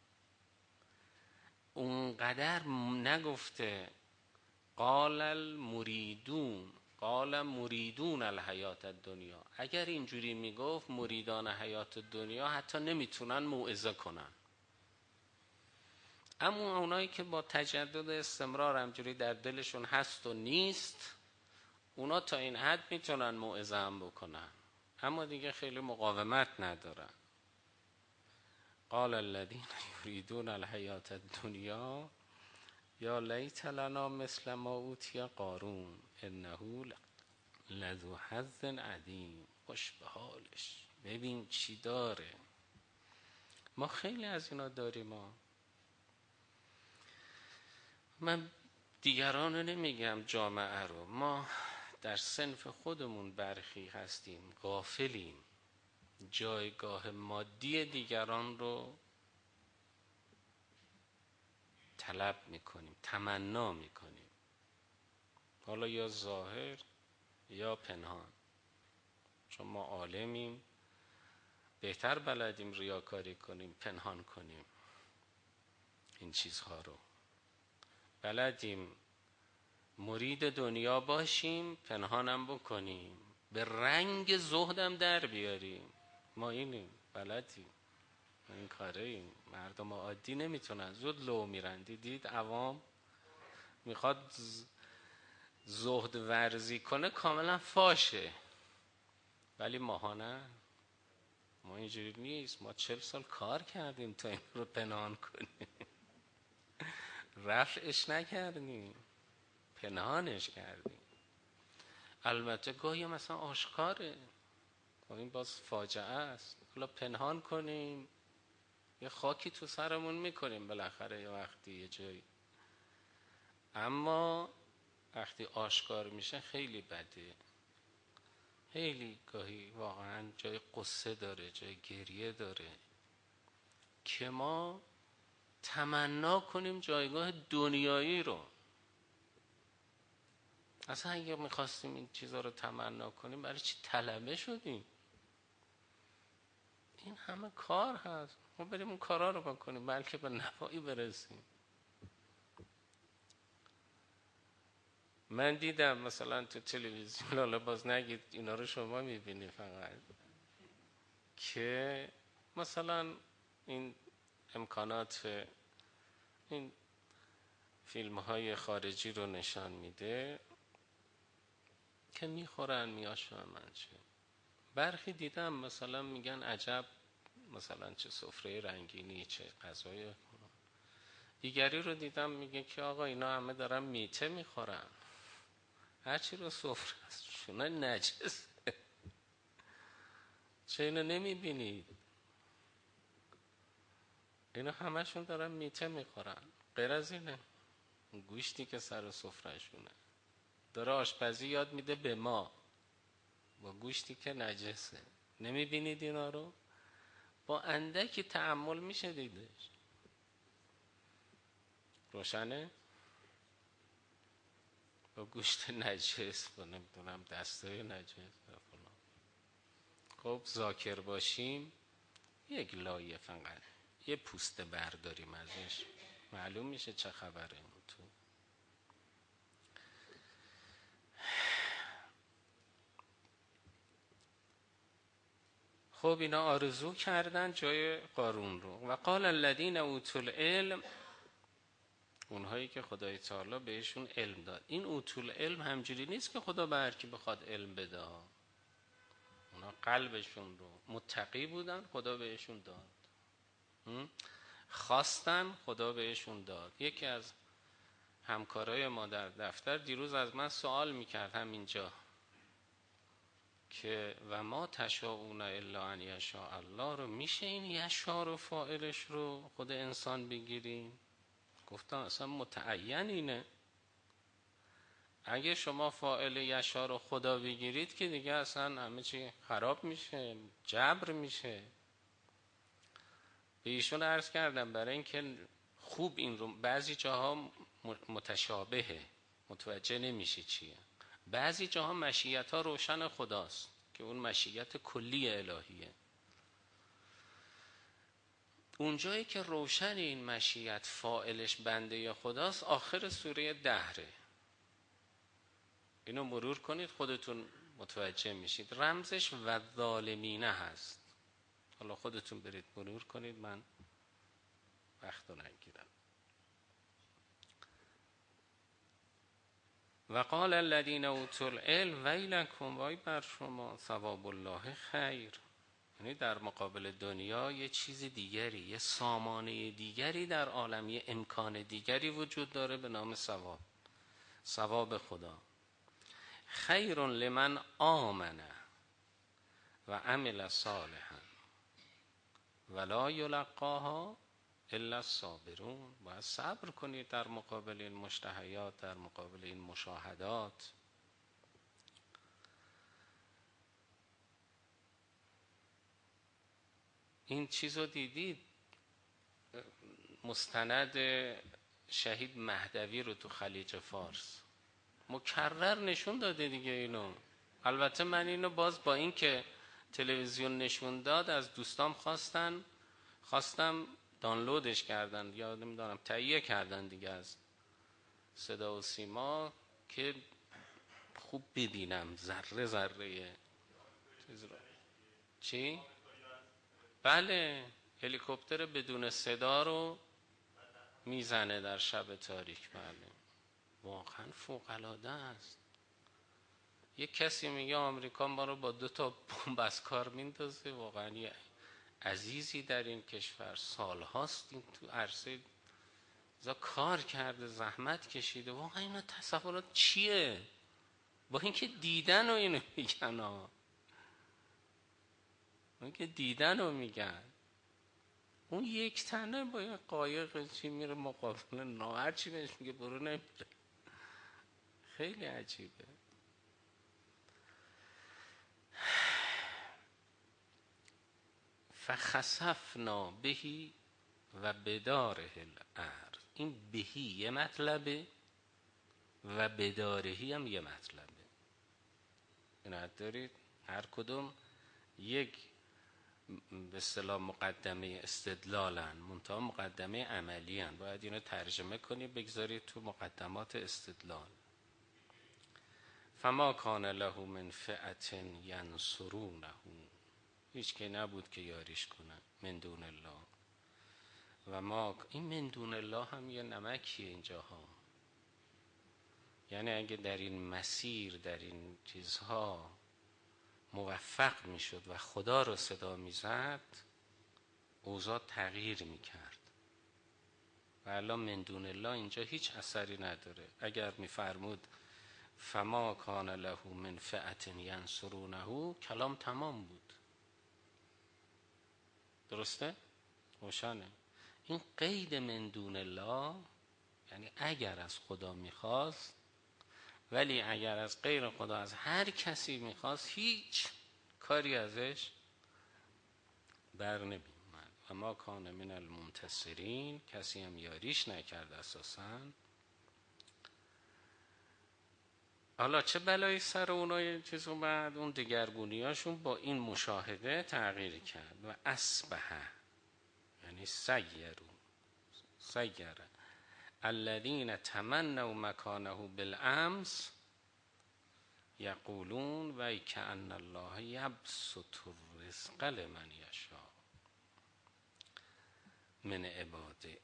اونقدر نگفته قال المریدون، قال مریدون الحیات الدنیا. اگر اینجوری میگفت مریدان حیات دنیا حتی نمیتونن موعظه کنن، اما اونایی که با تجدد استمرار همجوری در دلشون هست و نیست، اونا تا این حد میتونن موعظه هم بکنن، اما دیگه خیلی مقاومت ندارن. قال الذين يريدون الحیاة الدنیا یا لیت لنا مثل ما اوتی قارون انه لذو حظ عظیم. خوش به حالش، ببین چی داره. ما خیلی از اینا داریم. من دیگران رو نمیگم، جامعه رو، ما در صنف خودمون برخی هستیم غافلیم، جایگاه مادی دیگران رو طلب میکنیم، تمنا میکنیم، حالا یا ظاهر یا پنهان. چون ما عالمیم بهتر بلدیم ریاکاری کنیم، پنهان کنیم این چیزها رو، بلدیم مرید دنیا باشیم پنهانم بکنیم، به رنگ زهدم در بیاریم. ما اینیم، بلدیم، این کاره ایم. مردم عادی نمیتونن، زود لو میرن. دیدید عوام میخواد زهد ورزی کنه کاملا فاشه، ولی ماها نه، ما اینجوری نیست. ما 40 سال کار کردیم تا این رو پنهان کنیم، رفعش نکردیم، پنهانش کردیم. البته گاهی مثلا آشکاره، این باز فاجعه است. حالا پنهان کنیم یه خاکی تو سرمون میکنیم بالاخره یه وقتی یه جایی، اما وقتی آشکار میشه خیلی بده. خیلی گاهی واقعا جای قصه داره، جای گریه داره که ما تمنا کنیم جایگاه دنیایی رو. اصلا اگه میخواستیم این چیزا رو تمنا کنیم برای چی طلبه شدیم؟ این همه کار هست، ما بریم اون کارا رو بکنیم بلکه به نفعی برسیم. من دیدم مثلا تو تلویزیون، حالا باز نگید اینا رو شما میبینی فقط، که مثلا این امکانات این فیلم های خارجی رو نشان میده که میخورن میاشامن. چه برخی دیدم مثلا میگن عجب مثلا چه سفره رنگینی، چه غذای. دیگری رو دیدم میگه که آقا اینا همه دارن میته میخورن، هرچی رو سفره شونه نجسه. چه اینو نمیبینید؟ اینا همشون دارن میته میخورن، غیر از اینه گوشتی که سر سفره شونه داره آشپزی یاد میده به ما با گوشتی که نجسه. نمیبینید اینا رو؟ با اندکی تأمل میشه دیدش. روشنه؟ با گوشت نجس، با نمیدونم دستای نجس فلان. خب ذاکر باشیم یک لایه فقط یه پوسته برداریم ازش، معلوم میشه چه خبره اون تو. خب اینا آرزو کردن جای قارون رو. و قال الذین اوتوا العلم، اونهایی که خدای تعالی بهشون علم داد. این اوتوا العلم همجوری نیست که خدا به هر کی بخواد علم بده. اونا قلبشون رو متقی بودن، خدا بهشون داد. خواستن، خدا بهشون داد. یکی از همکارای ما در دفتر دیروز از من سوال میکرد همینجا که و ما تشاءون الا ان یشاء الله رو میشه این یشاء رو فاعلش رو خود انسان بگیریم؟ گفتم اصلا متعین اینه. اگه شما فاعل یشاء رو خدا بگیرید که دیگه اصلا همه چی خراب میشه، جبر میشه. به ایشون عرض کردم برای اینکه خوب این رو بعضی جاها متشابهه، متوجه نمیشی چیه. بعضی جاها مشیت ها روشن خداست که اون مشیت کلی الهیه. اونجایی که روشن این مشیت فاعلش بنده خداست آخر سوره دهره. اینو مرور کنید خودتون متوجه میشید. رمزش و ظالمینه هست. حالا خودتون برید مرور کنید، من وقت رو نگیرم. و قال الذین اوتوا العلم ویلکم، وای بر شما، ثواب الله خیر. یعنی در مقابل دنیا یه چیز دیگری، یه سامانه دیگری در عالم، یه امکان دیگری وجود داره به نام ثواب. ثواب خدا. خیر لمن آمن و عمل صالحا ولا یلقاها الا الصابرون. باید صبر کنید در مقابل این مشتهیات، در مقابل این مشاهدات. این چیز رو دیدید مستند شهید مهدوی رو تو خلیج فارس مکرر نشون داده دیگه اینو. البته من اینو باز با این که تلویزیون نشون داد از دوستام خواستم دانلودش کردن یا نمیدونم تهیه کردن دیگه از صدا و سیما که خوب ببینم ذره ذره چیز رو. چی؟ بله، هلیکوپتر بدون صدا رو میزنه در شب تاریک. بله واقعا فوق العاده است. یک کسی میگه آمریکا ما رو با 2 تا بمب از کار میندازه. واقعا یه عزیزی در این کشور سالهاست این تو عرصه کار کرده، زحمت کشیده. واقعا اینا تصورات چیه؟ با اینکه دیدن و اینو میگن با اینکه دیدن و میگن. اون یک تنه با یه قایق چی میره مقابل هر چی بهش میگه برو نمیره. خیلی عجیبه. فخسفنا بهی و بداره الارض. این بهی یه مطلبه و بدارهی هم یه مطلبه. اینا دارید هر کدوم یک به اصطلاح مقدمه استدلالن، منتها مقدمه عملی هن. باید اینو ترجمه کنی بگذارید تو مقدمات استدلال. فما کان له من فئة ینصرونه، هیچ که نبود که یاریش کنه من دون الله. و ما این من دون الله هم یه نمکیه اینجاها. یعنی اگه در این مسیر، در این چیزها موفق میشد و خدا رو صدا میزد اوضاع تغییر میکرد. و الان من دون الله اینجا هیچ اثری نداره. اگر میفرمود فما کان له من فئة ینصرونه کلام تمام بود. درسته؟ روشنه. این قید من دون الله یعنی اگر از خدا میخواست، ولی اگر از غیر خدا از هر کسی میخواست هیچ کاری ازش بر نمیومد. و ما کان من المنتصرین، کسی هم یاریش نکرد اساساً. حالا چه بلایی سر اونای چیز اومد؟ اون دگرگونیاشون با این مشاهده تغییر کرد. و اصبح یعنی سیرو، سیره الذین تمنوا مکانه بالامس یقولون وی کأن الله یبسط الرزق لمن یشاء من عباده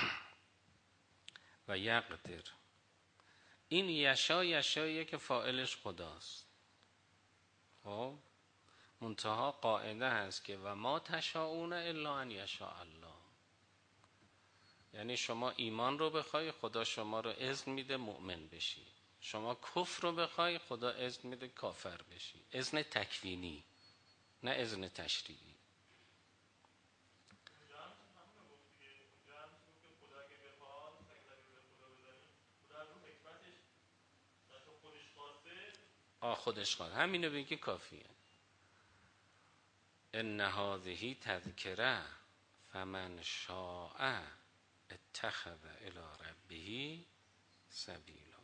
و یقدر. این یشاییه که فاعلش خداست. خب منتها قاعده هست که و ما تشاءون الا ان یشاء الله، یعنی شما ایمان رو بخوای خدا شما رو اذن میده مؤمن بشی، شما کفر رو بخوای خدا اذن میده کافر بشی. اذن تکوینی نه اذن تشریعی. خودش خواد، همینو بگی کافیه. ان هذه تذکره فمن شاء اتخذ الی ربه سبیلا.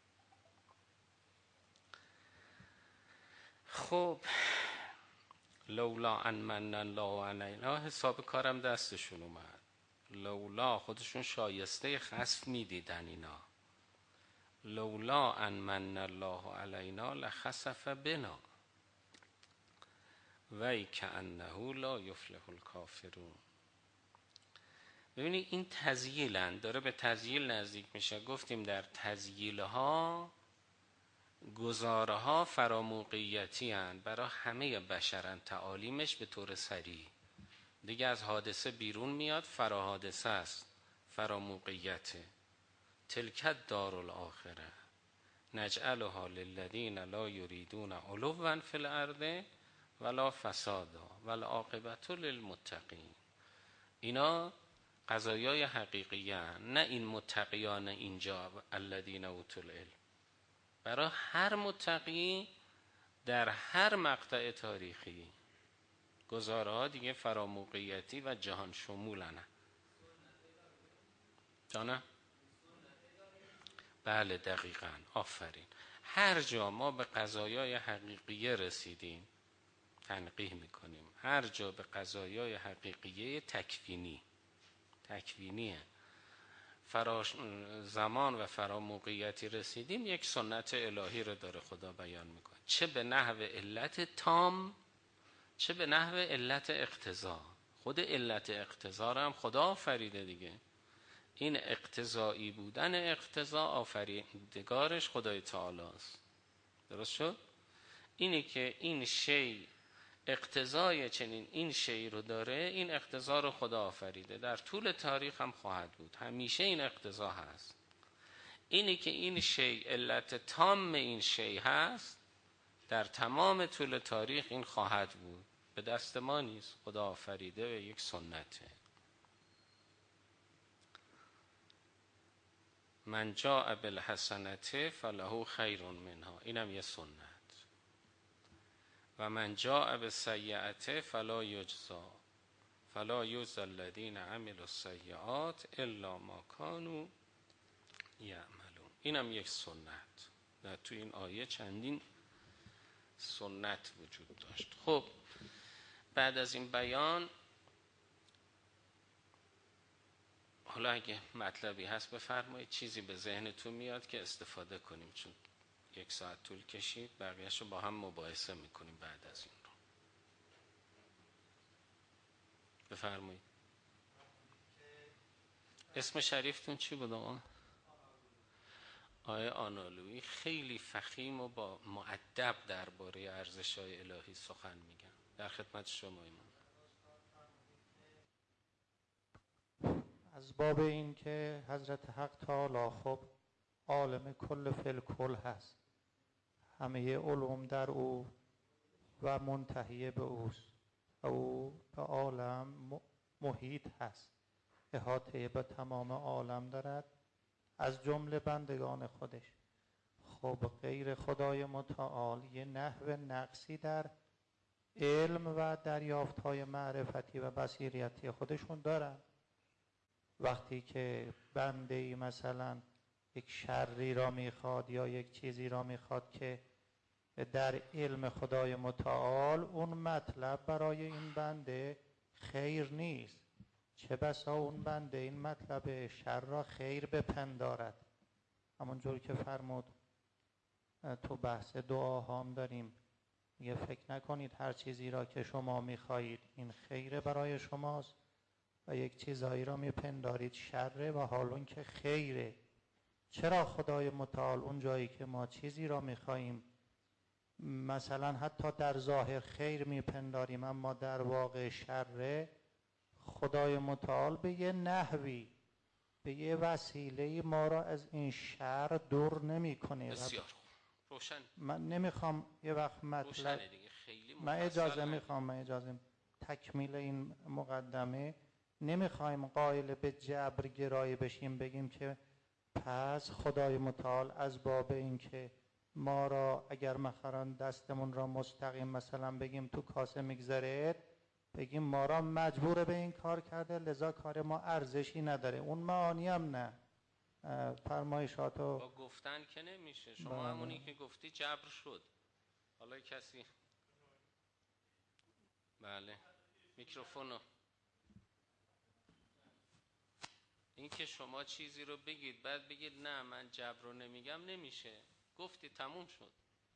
خب لولا ان من الله علینا، حساب کارم دستشون اومد. لولا خودشون شایسته خصف میدیدن اینا. لولا ان من الله علینا لخسف بنا وی کأنه لا یفلح الکافرون. ببینید این تذییلن، داره به تذییل نزدیک میشه. گفتیم در تذییلها گزارها فراموقعیتی هن، برای همه بشرن، تعالیمش به طور سریع دیگه از حادثه بیرون میاد، فراحادثه است، فراموقعیته. تلکت دار الاخره نجعلها للذین لا یریدون علوا فی الارض ولا فسادا والعاقبة للمتقین. اینا قضایای حقیقی هن. نه این متقیان اینجا الذین اوتوا العلم، برای هر متقی در هر مقطع تاریخی گزارها دیگه فراموقعیتی و جهان شمولن. جانه؟ بله دقیقاً، آفرین. هر جا ما به قضایای حقیقیه رسیدیم تنقیح میکنیم، هر جا به قضایای حقیقیه تکوینیه زمان و فراموقعیتی رسیدیم، یک سنت الهی رو داره خدا بیان میکنه، چه به نحو علت تام چه به نحو علت اقتضا. خود علت اقتضا رو هم خدا آفریده دیگه. این اقتضایی بودن اقتضا آفریدگارش خدای تعالی است. درست شد؟ اینی که این شی اقتضای چنین این شی رو داره، این اقتضا رو خدا آفریده، در طول تاریخ هم خواهد بود، همیشه این اقتضا هست. اینی که این شی علت تام این شی هست، در تمام طول تاریخ این خواهد بود، به دست ما نیست، خدا آفریده و یک سنته. من جاء بالحسنة فله خیر منها، اینم یه سنت. و من جاء بالسیئة فلا یجزی الذین عملوا السیئات الا ما كانوا یعملون، اینم یک سنت. و تو این آیه چندین سنت وجود داشت. خب بعد از این بیان، حالا اگه مطلبی هست بفرمایید، چیزی به ذهنتون میاد که استفاده کنیم، چون 1 ساعت طول کشید، بقیه‌اش رو با هم مباحثه میکنیم بعد از این رو. بفرمایید. اسم شریفتون چی بود آقا؟ آقای آنالویی. خیلی فخیم و با مؤدب درباره ارزش‌های الهی سخن میگن. در خدمت شما ایمان. از باب این که حضرت حق تعالی خب عالم کل فی کل هست، همه علوم در او و منتهی به اوست و او به عالم محیط هست، احاطه به تمام عالم دارد از جمله بندگان خودش. خب غیر خدای متعال یه نحو نقصی در علم و دریافت‌های معرفتی و بصیرتی خودشون دارن. وقتی که بنده‌ای مثلا یک شری را میخواد یا یک چیزی را میخواد که در علم خدای متعال اون مطلب برای این بنده خیر نیست، چه بسا اون بنده این مطلب شر را خیر بپندارد. همونجور که فرمود تو بحث دعاهام داریم، میگه فکر نکنید هر چیزی را که شما میخواهید این خیره برای شماست و یک چیزایی را میپندارید شره و حالون که خیره. چرا خدای متعال اون جایی که ما چیزی را میخواییم مثلا حتی در ظاهر خیر میپنداریم اما در واقع شره، خدای متعال به یه نحوی، به یه وسیله ما را از این شر دور نمیکنه. بسیار خوب، روشن. من نمیخوام یه وقت مطلب دیگه خیلی من اجازه تکمیل این مقدمه. نمیخوایم قائل به جبر گرایی بشیم، بگیم که پس خدای متعال از باب این که ما را اگر مثلا دستمون را مستقیم مثلا بگیم تو کاسه میگذاره، بگیم ما را مجبور به این کار کرده لذا کار ما ارزشی نداره. اون معانی هم نه. فرمایشاتو با گفتن که نمیشه. شما همونی که گفتی جبر شد. حالا کسی بله میکروفونو، این که شما چیزی رو بگید بعد بگید نه من جبر رو نمیگم نمیشه. گفتی تموم شد.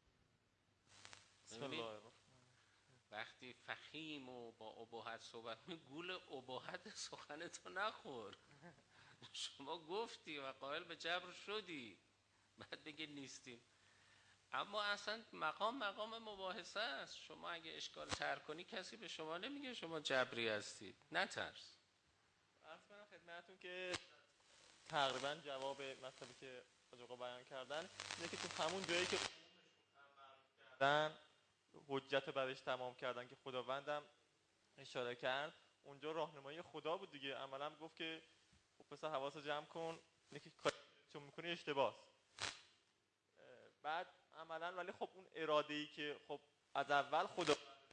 بسم الله. وقتی فخیم و با اباحت صحبت می گول اباحت سخنتو نخور. شما گفتی و قائل به جبر شدی بعد بگید نیستیم. اما اصلا مقام مباحثه است. شما اگه اشکال تر کنی کسی به شما نمیگه شما جبری هستید. نترس. عرض کنم خدمتتون که تقریبا جواب مطلبی که آقا بیان کردن اینه که تو همون جایی که کردن حجت برش تمام کردن که خداوندم اشاره کرد، اونجا راهنمایی خدا بود دیگه. عملا گفت که خب پسر حواسو جمع کن، اینه که کاری چون میکنی اشتباهه. بعد عملا ولی خب اون اراده‌ای که خب از اول خدا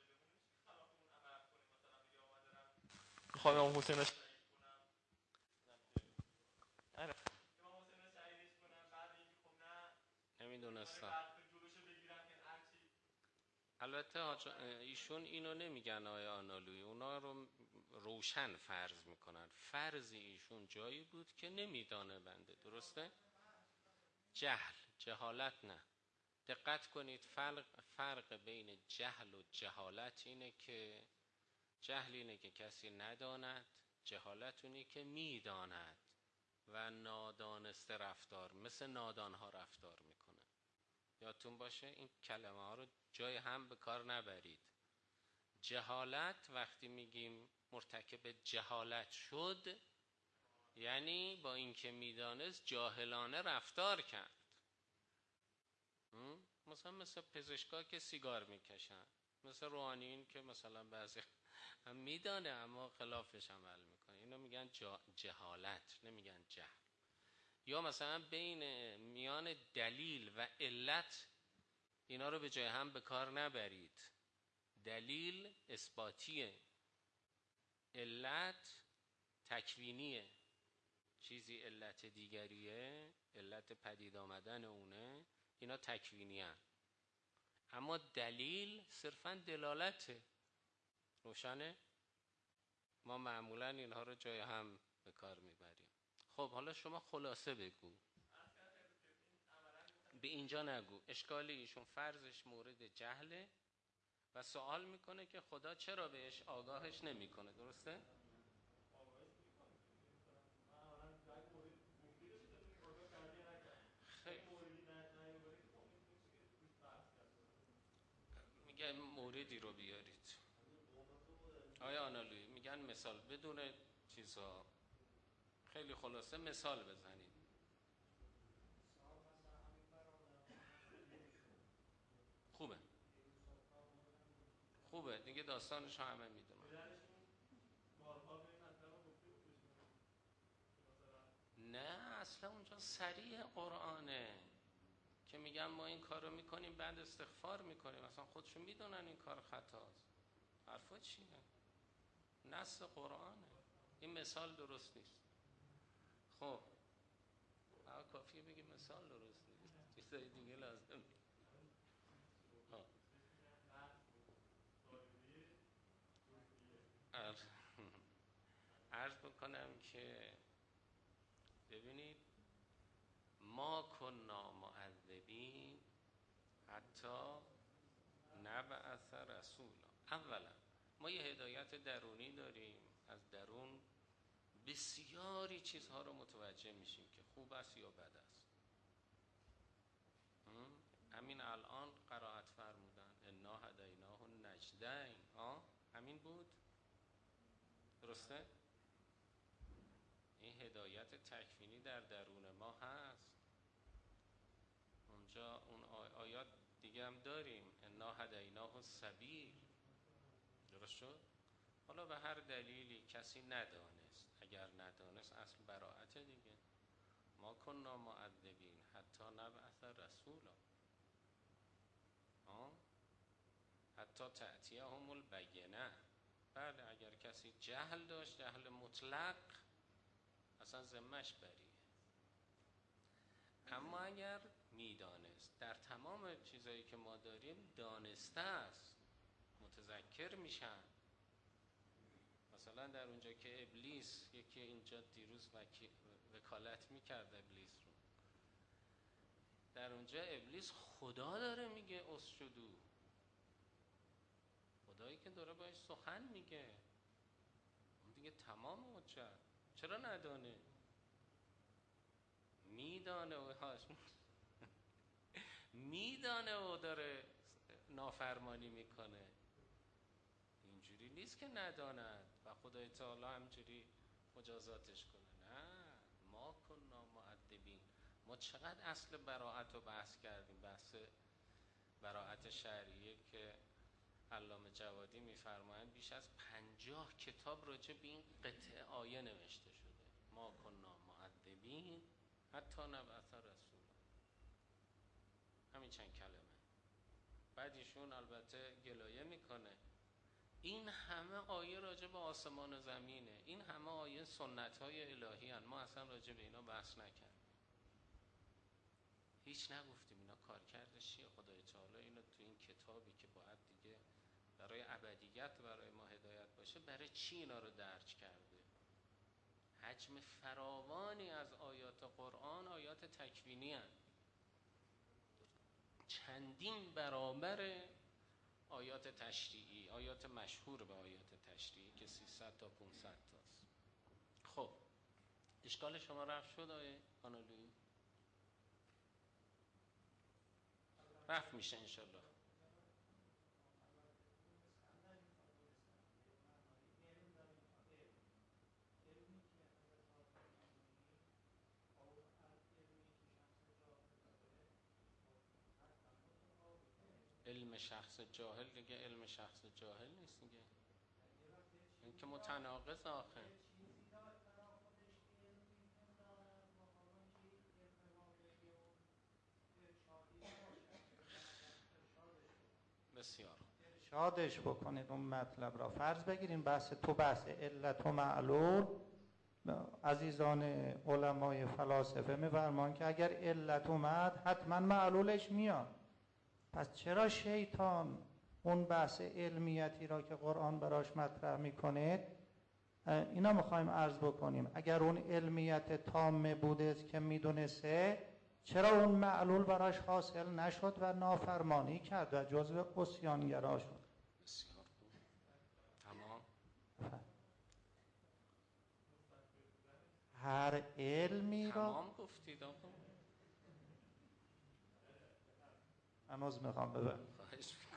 میخوام امام حسین رو شهید کنم، امام حسین رو شهیدش کنم، بعد اینکه خب نه نمیدونستم. البته ایشون اینو نمیگن آقای آنالوی، اونا رو روشن فرض میکنن. فرض ایشون جایی بود که نمیدانه بنده. درسته؟ جهالت نه. دقت کنید فرق بین جهل و جهالت اینه که جهل اینه که کسی نداند، جهالت اینه که میداند و نادانسته رفتار، مثل نادانها رفتار میکنه. یادتون باشه این کلمه ها رو جای هم به کار نبرید. جهالت وقتی میگیم مرتکب جهالت شد، یعنی با اینکه میدانست جاهلانه رفتار کرد. مثل پزشکا که سیگار میکشن، مثل روحانیین که مثلا بعضی هم میدانه اما خلافش عمل میکنه. اینو میگن جهالت، نمیگن جهل. یا مثلا میان دلیل و علت اینا رو به جای هم به کار نبرید. دلیل اثباتیه، علت تکوینیه. چیزی علت دیگریه، علت پدید آمدن اونه، اینا تکوینیه. اما دلیل صرفا دلالته. روشنه؟ ما معمولا اینها رو جای هم به کار میبریم. خب حالا شما خلاصه بگو. به اینجا نگو. اشکال ایشون فرضش مورد جهله و سوال میکنه که خدا چرا بهش آگاهش نمیکنه. درسته؟ میگن موردی رو بیارید. آیا آنالوی میگن مثال بدون چیزها. خیلی خلاصه مثال بزنید. خوبه دیگه، داستانش همه میدونن. نه اصلا اونجا صریح قرآنه که میگن ما این کار رو میکنیم بعد استغفار میکنیم. اصلا خودشون میدونن این کار خطاست. حرفا چیه؟ نص قرآنه. این مثال درست نیست. خب کافیه بگی مثال درست نیست، چیزای دیگه لازم نیست. عرض بکنم که ببینید ما کنا معذبین حتی نبعث رسولا. اولا ما یه هدایت درونی داریم، از درون بسیاری چیزها رو متوجه میشیم که خوب است یا بد است. همین الان قرائت فرمودن انا هدیناه النجدین، همین بود، درسته؟ این هدایت تکوینی در درون ما هست. اونجا اون آیات دیگه هم داریم انا هدیناه السبیل، درست شد؟ حالا به هر دلیلی کسی ندانست، اگر ندانست اصل براءت دیگه، ما کنا معذبین حتی نبعث رسولا، حتی تأتیهم البینه. بله اگر کسی جهل داشت، جهل مطلق، اصلا ذمه‌اش بریه. اما اگر میدانست، در تمام چیزایی که ما داریم دانسته است، متذکر میشن. مثلا در اونجا که ابلیس، یکی اینجا دیروز وکالت میکرد ابلیس رو، در اونجا ابلیس خدا داره میگه اسجدو، خدایی که داره باش سخن میگه، اون دیگه تمام حجت. چرا ندانه؟ میدانه و میدانه و داره نافرمانی میکنه. اینجوری نیست که نداند و خدای تعالی همجوری مجازاتش کنه. نه، ما کنا معذبین. ما چقدر اصل براءت رو بحث کردیم، بحث براءت شرعیه که علامه جوادی میفرمایند بیش از 50 کتاب راجع به این قطعه آیه نوشته شده، ما کنا معذبین حتی نبعث رسول. همین چند کلمه. بعد ایشون البته گلایه میکنه این همه آیه راجع به آسمان و زمینه، این همه آیه سنت های الهی هن، ما اصلا راجع به اینا بحث نکردیم، هیچ نگفتیم اینا کار کردش چیه. خدای تعالی اینو تو این کتابی که باید دیگه برای ابدیت برای ما هدایت باشه، برای چی اینا رو درج کرده؟ حجم فراوانی از آیات قرآن آیات تکوینی هن، چندین برابر آیات تشریعی، آیات مشهور به آیات تشریعی که 300 تا 500 تاست. خب اشکال شما رفت شد آیه آنالویی؟ رفت میشه انشالله. علم شخص جاهل دیگه علم شخص جاهل نیست دیگه، این که متناقض آخه. بسیار شادش بکنید اون مطلب را. فرض بگیریم بحث علت و معلول، عزیزان علمای فلاسفه می‌فرمایند که اگر علت اومد حتما معلولش میاد. پس چرا شیطان اون بحث علمیتی را که قرآن براش مطرح میکنه، اینا میخوایم عرض بکنیم اگر اون علمیت تامه بوده که میدونسته، چرا اون معلول براش حاصل نشد و نافرمانی کرد و جزو عصیانگرا شد؟ بسیار خوب، تمام. هر علمی را تمام گفتید آقا. هنوز میخوام ببرم. خواهش میکنم.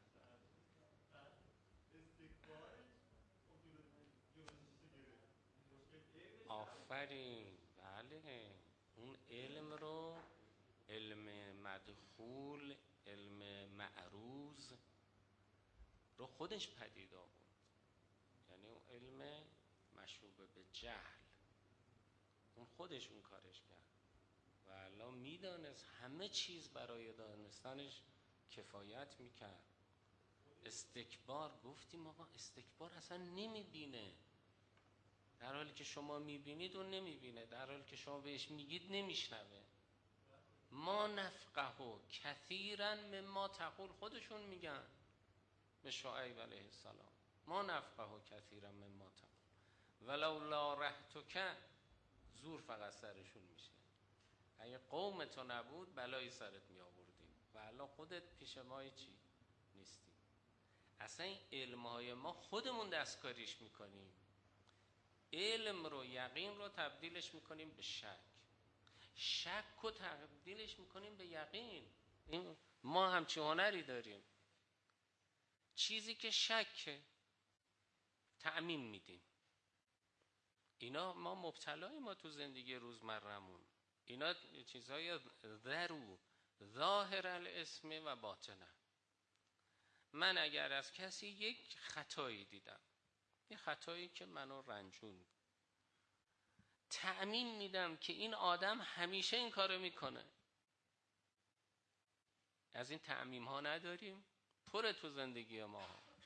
آفرین، بله اون علم رو، علم مدخول، علم معروض رو خودش پدید آورد، یعنی اون علم مشروب به جهل، اون خودش اون کارش کرد و الان میدانست همه چیز برای دانستنش کفایت میکرد. استکبار، گفتیم آقا استکبار اصلا نمیبینه، در حالی که شما میبینید اون نمیبینه، در حالی که شما بهش میگید نمیشنوه. ما نفقه کثیرا مما تقول، خودشون میگن به شعیب علیه السلام ما نفقه کثیرا مما تقول ولولا رهتک، زور فقط سرشون میشه. اگه قوم تو نبود بلایی سرت می آوردیم و الان خودت پیش ما چی نیستی. اصلا این علمهای ما خودمون دستکاریش میکنیم. علم رو، یقین رو تبدیلش میکنیم به شک، شک رو تبدیلش میکنیم به یقین. ما همچین هنری داریم، چیزی که شکه تعمیم میدیم. اینا ما مبتلاییم، ما تو زندگی روزمرمون اینا چیزهای ذرو ظاهر الاسم و باطنه. من اگر از کسی یک خطایی دیدم، یه خطایی که منو رنجون، تعمیم میدم که این آدم همیشه این کارو میکنه. از این تعمیم ها نداریم؟ پر تو زندگی ما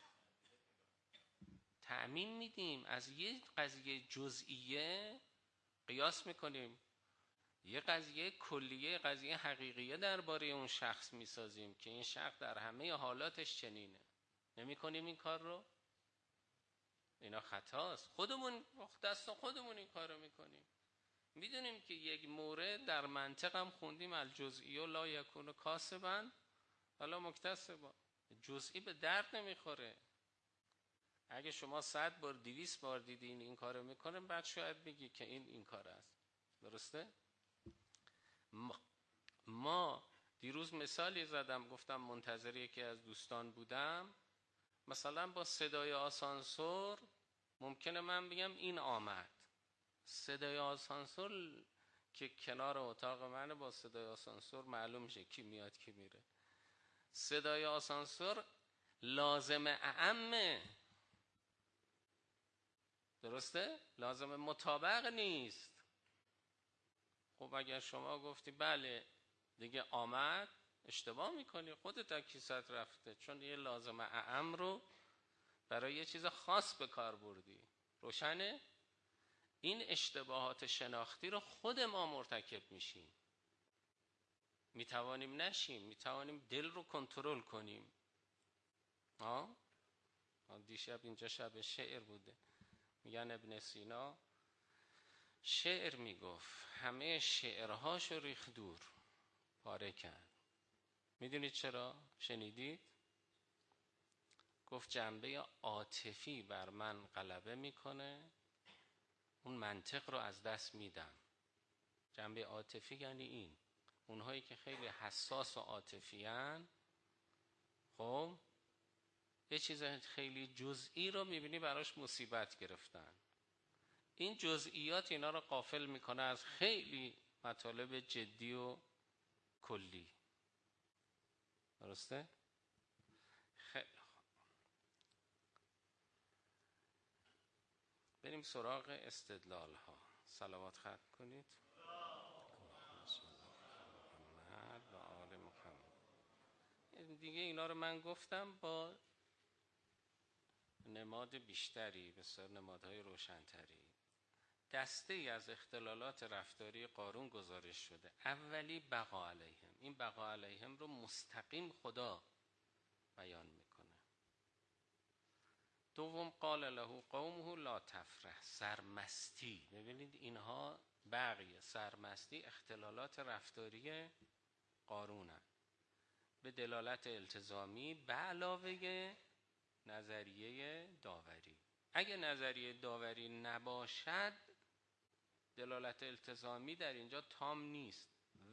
تعمیم میدیم، از یه قضیه جزئیه قیاس میکنیم، یه قضیه کلیه، قضیه حقیقیه درباره اون شخص میسازیم که این شخص در همه حالاتش چنینه. نمی کنیم این کار رو؟ اینا خطاست. خودمون دست خودمون این کار رو میکنیم. میدونیم که یک مورد در منطق هم خوندیم الجزئی لا یکون کاسبا ولا مکتسبا، جزئی به درد نمیخوره. اگه شما 100 بار 200 بار دیدین این کارو میکنه، بعد شاید بگی که این کار است. درسته؟ ما دیروز مثالی زدم، گفتم منتظر یکی از دوستان بودم، مثلا با صدای آسانسور ممکنه من بگم این آمد. صدای آسانسور که کنار اتاق منه، با صدای آسانسور معلوم میشه کی میاد کی میره. صدای آسانسور لازم اعمه، درسته؟ لازم مطابق نیست. خب اگر شما گفتی بله دیگه آمد، اشتباه میکنی، خودت از کیست رفته، چون یه لازم اعم رو برای یه چیز خاص به کار بردی. روشنه؟ این اشتباهات شناختی رو خود ما مرتکب میشیم. میتوانیم نشیم، میتوانیم دل رو کنترل کنیم. دیشب اینجا شب شعر بوده، میگن ابن سینا شعر میگفت، همه شعرهاشو ریخت دور، پاره کرد. میدونید چرا؟ شنیدید؟ گفت جنبه عاطفی بر من غلبه میکنه، اون منطق رو از دست میدم. جنبه عاطفی یعنی این، اونهایی که خیلی حساس و عاطفی هن، خب یه چیز خیلی جزئی رو میبینی براش مصیبت گرفتن. این جزئیات اینا رو غافل میکنه از خیلی مطالب جدی و کلی. درسته؟ خیلی خوب، بریم سراغ استدلال ها. صلوات ختم کنید. محمد و آل محمد. دیگه اینا رو من گفتم با نماد بیشتری، بسیار نمادهای روشنتری. دسته ای از اختلالات رفتاری قارون گزارش شده. اولی بقا علیهم، این بقا علیهم رو مستقیم خدا بیان میکنه. دوم قال له قومه لا تفرح، سرمستی. ببینید اینها بقیه سرمستی اختلالات رفتاری قارونه به دلالت التزامی به علاوه نظریه داوری. اگه نظریه داوری نباشد دلالت التزامی در اینجا تام نیست،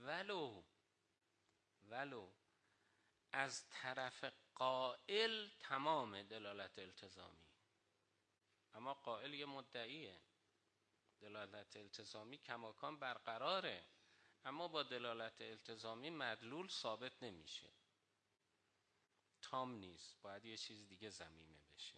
ولو از طرف قائل تمام دلالت التزامی، اما قائل یه مدعیه، دلالت التزامی کماکان برقراره، اما با دلالت التزامی مدلول ثابت نمیشه، تام نیست، باید یه چیز دیگه ضمیمه بشه.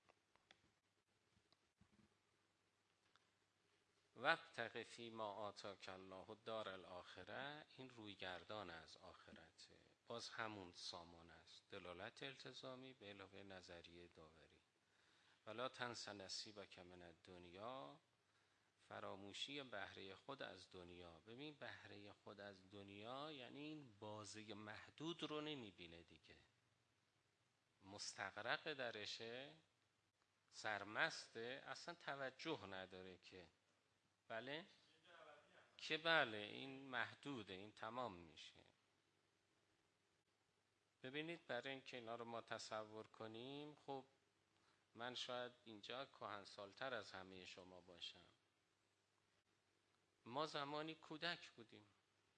وابتغ فیما آتاک الله الدار الاخره، این رویگردان از آخرته، باز همون سامان است، دلالت التزامی به علاوه نظریه داوری. ولا تنس نصیبک من الدنیا، فراموشی بهره خود از دنیا. ببین بهره خود از دنیا یعنی این بازه محدود رو نمیبینه دیگه، مستغرق درشه، سرمسته اصلا توجه نداره که بله که بله این محدوده، این تمام میشه. ببینید برای اینکه اینا رو ما تصور کنیم، خب من شاید اینجا کهنسالتر از همه شما باشم. ما زمانی کودک بودیم،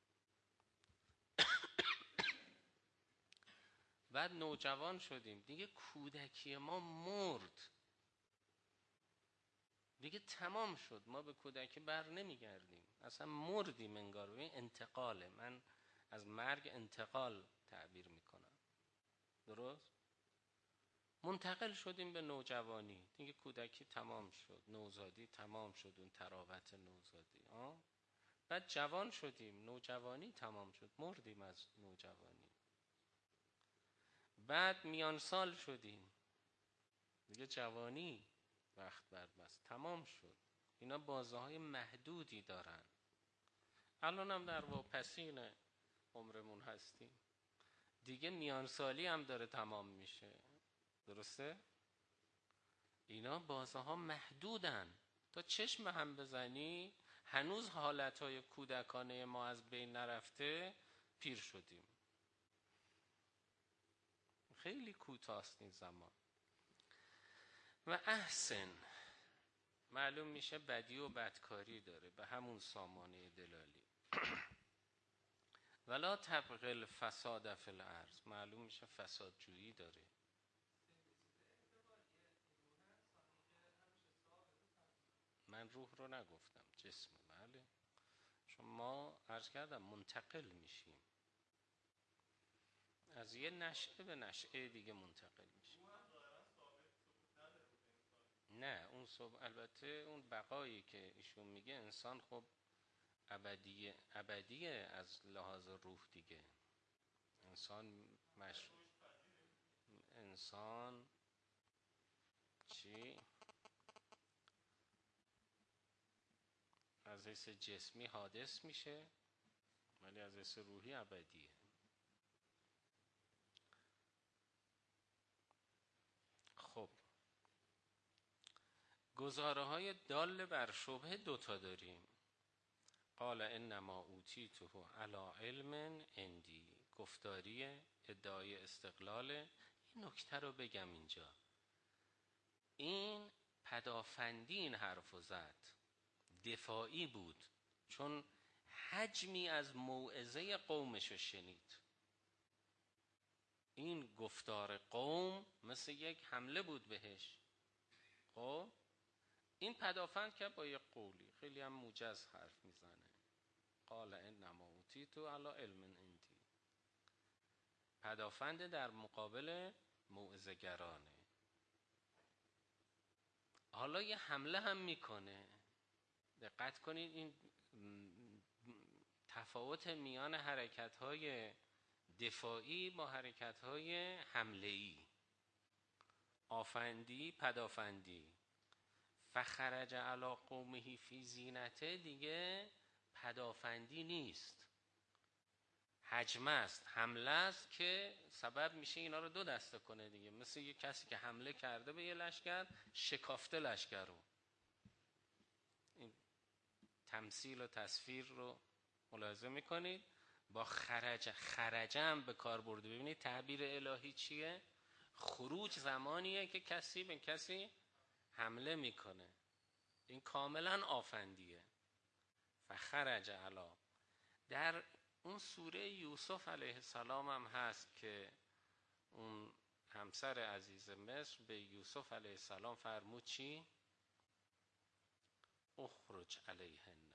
بعد نوجوان شدیم، دیگه کودکی ما مرد، دیگه تمام شد، ما به کودکی بر نمیگردیم، اصلا مردیم انگار. ببین انتقاله، من از مرگ انتقال تعبیر میکنم، درست؟ منتقل شدیم به نوجوانی، دیگه کودکی تمام شد، نوزادی تمام شد، اون تراوت نوزادی. بعد جوان شدیم، نوجوانی تمام شد، مردیم از نوجوانی. بعد میان سال شدیم، دیگه جوانی وقت بربست، تمام شد. اینا بازه های محدودی دارن. الان هم در واپسین عمرمون هستیم، دیگه میان سالی هم داره تمام میشه، درسته؟ اینا بازه ها محدودن، تا چشم هم بزنی هنوز حالت های کودکانه ما از بین نرفته، پیر شدیم. خیلی کوتاست این زمان. و احسن معلوم میشه بدی و بدکاری داره، به همون سامانه دلالی. ولا تبغ الفساد فی الارض، معلوم میشه فسادجویی داره. من روح رو نگفتم، جسم. بله، چون ما عرض کردم منتقل میشیم، از یه نشعه به نشعه دیگه منتقل میشیم. نه اون البته اون بقایی که ایشون میگه، انسان خب ابدیه از لحاظ روح دیگه. انسان چی؟ از حیث جسمی حادث میشه، ولی از حیث روحی ابدیه. خب گزاره های دال بر شبهه دوتا داریم. قال انما اوتیته علی علم عندی، گفتاری ادعای استقلال. این نکته رو بگم اینجا، این پدافندی این حرف زد، دفاعی بود، چون حجمی از موعظه قومش شنید. این گفتار قوم مثل یک حمله بود بهش. خب این پدافند که با یک قولی خیلی هم موجز حرف میزنه، قال انما اوتیت علی علم عندی، پدافند در مقابل موعظه‌گرانه. حالا یه حمله هم میکنه. دقت کنید این تفاوت میان حرکت‌های دفاعی با حرکت‌های حمله‌ای. آفندی، پدافندی. فخرج علی قومه فی زینته دیگه پدافندی نیست، هجمه است، حمله است که سبب میشه اینا رو دو دسته کنه دیگه. مثل یه کسی که حمله کرده به یه لشکر، شکافته لشکر رو. این تمثیل و تصویر رو ملاحظه میکنید. با خرجه هم به کار برده. ببینید تعبیر الهی چیه؟ خروج زمانیه که کسی به کسی حمله میکنه، این کاملا آفندیه. فخرج علی، در اون سوره یوسف علیه السلام هم هست که اون همسر عزیز مصر به یوسف علیه السلام فرمود چی؟ اخرج علیهن.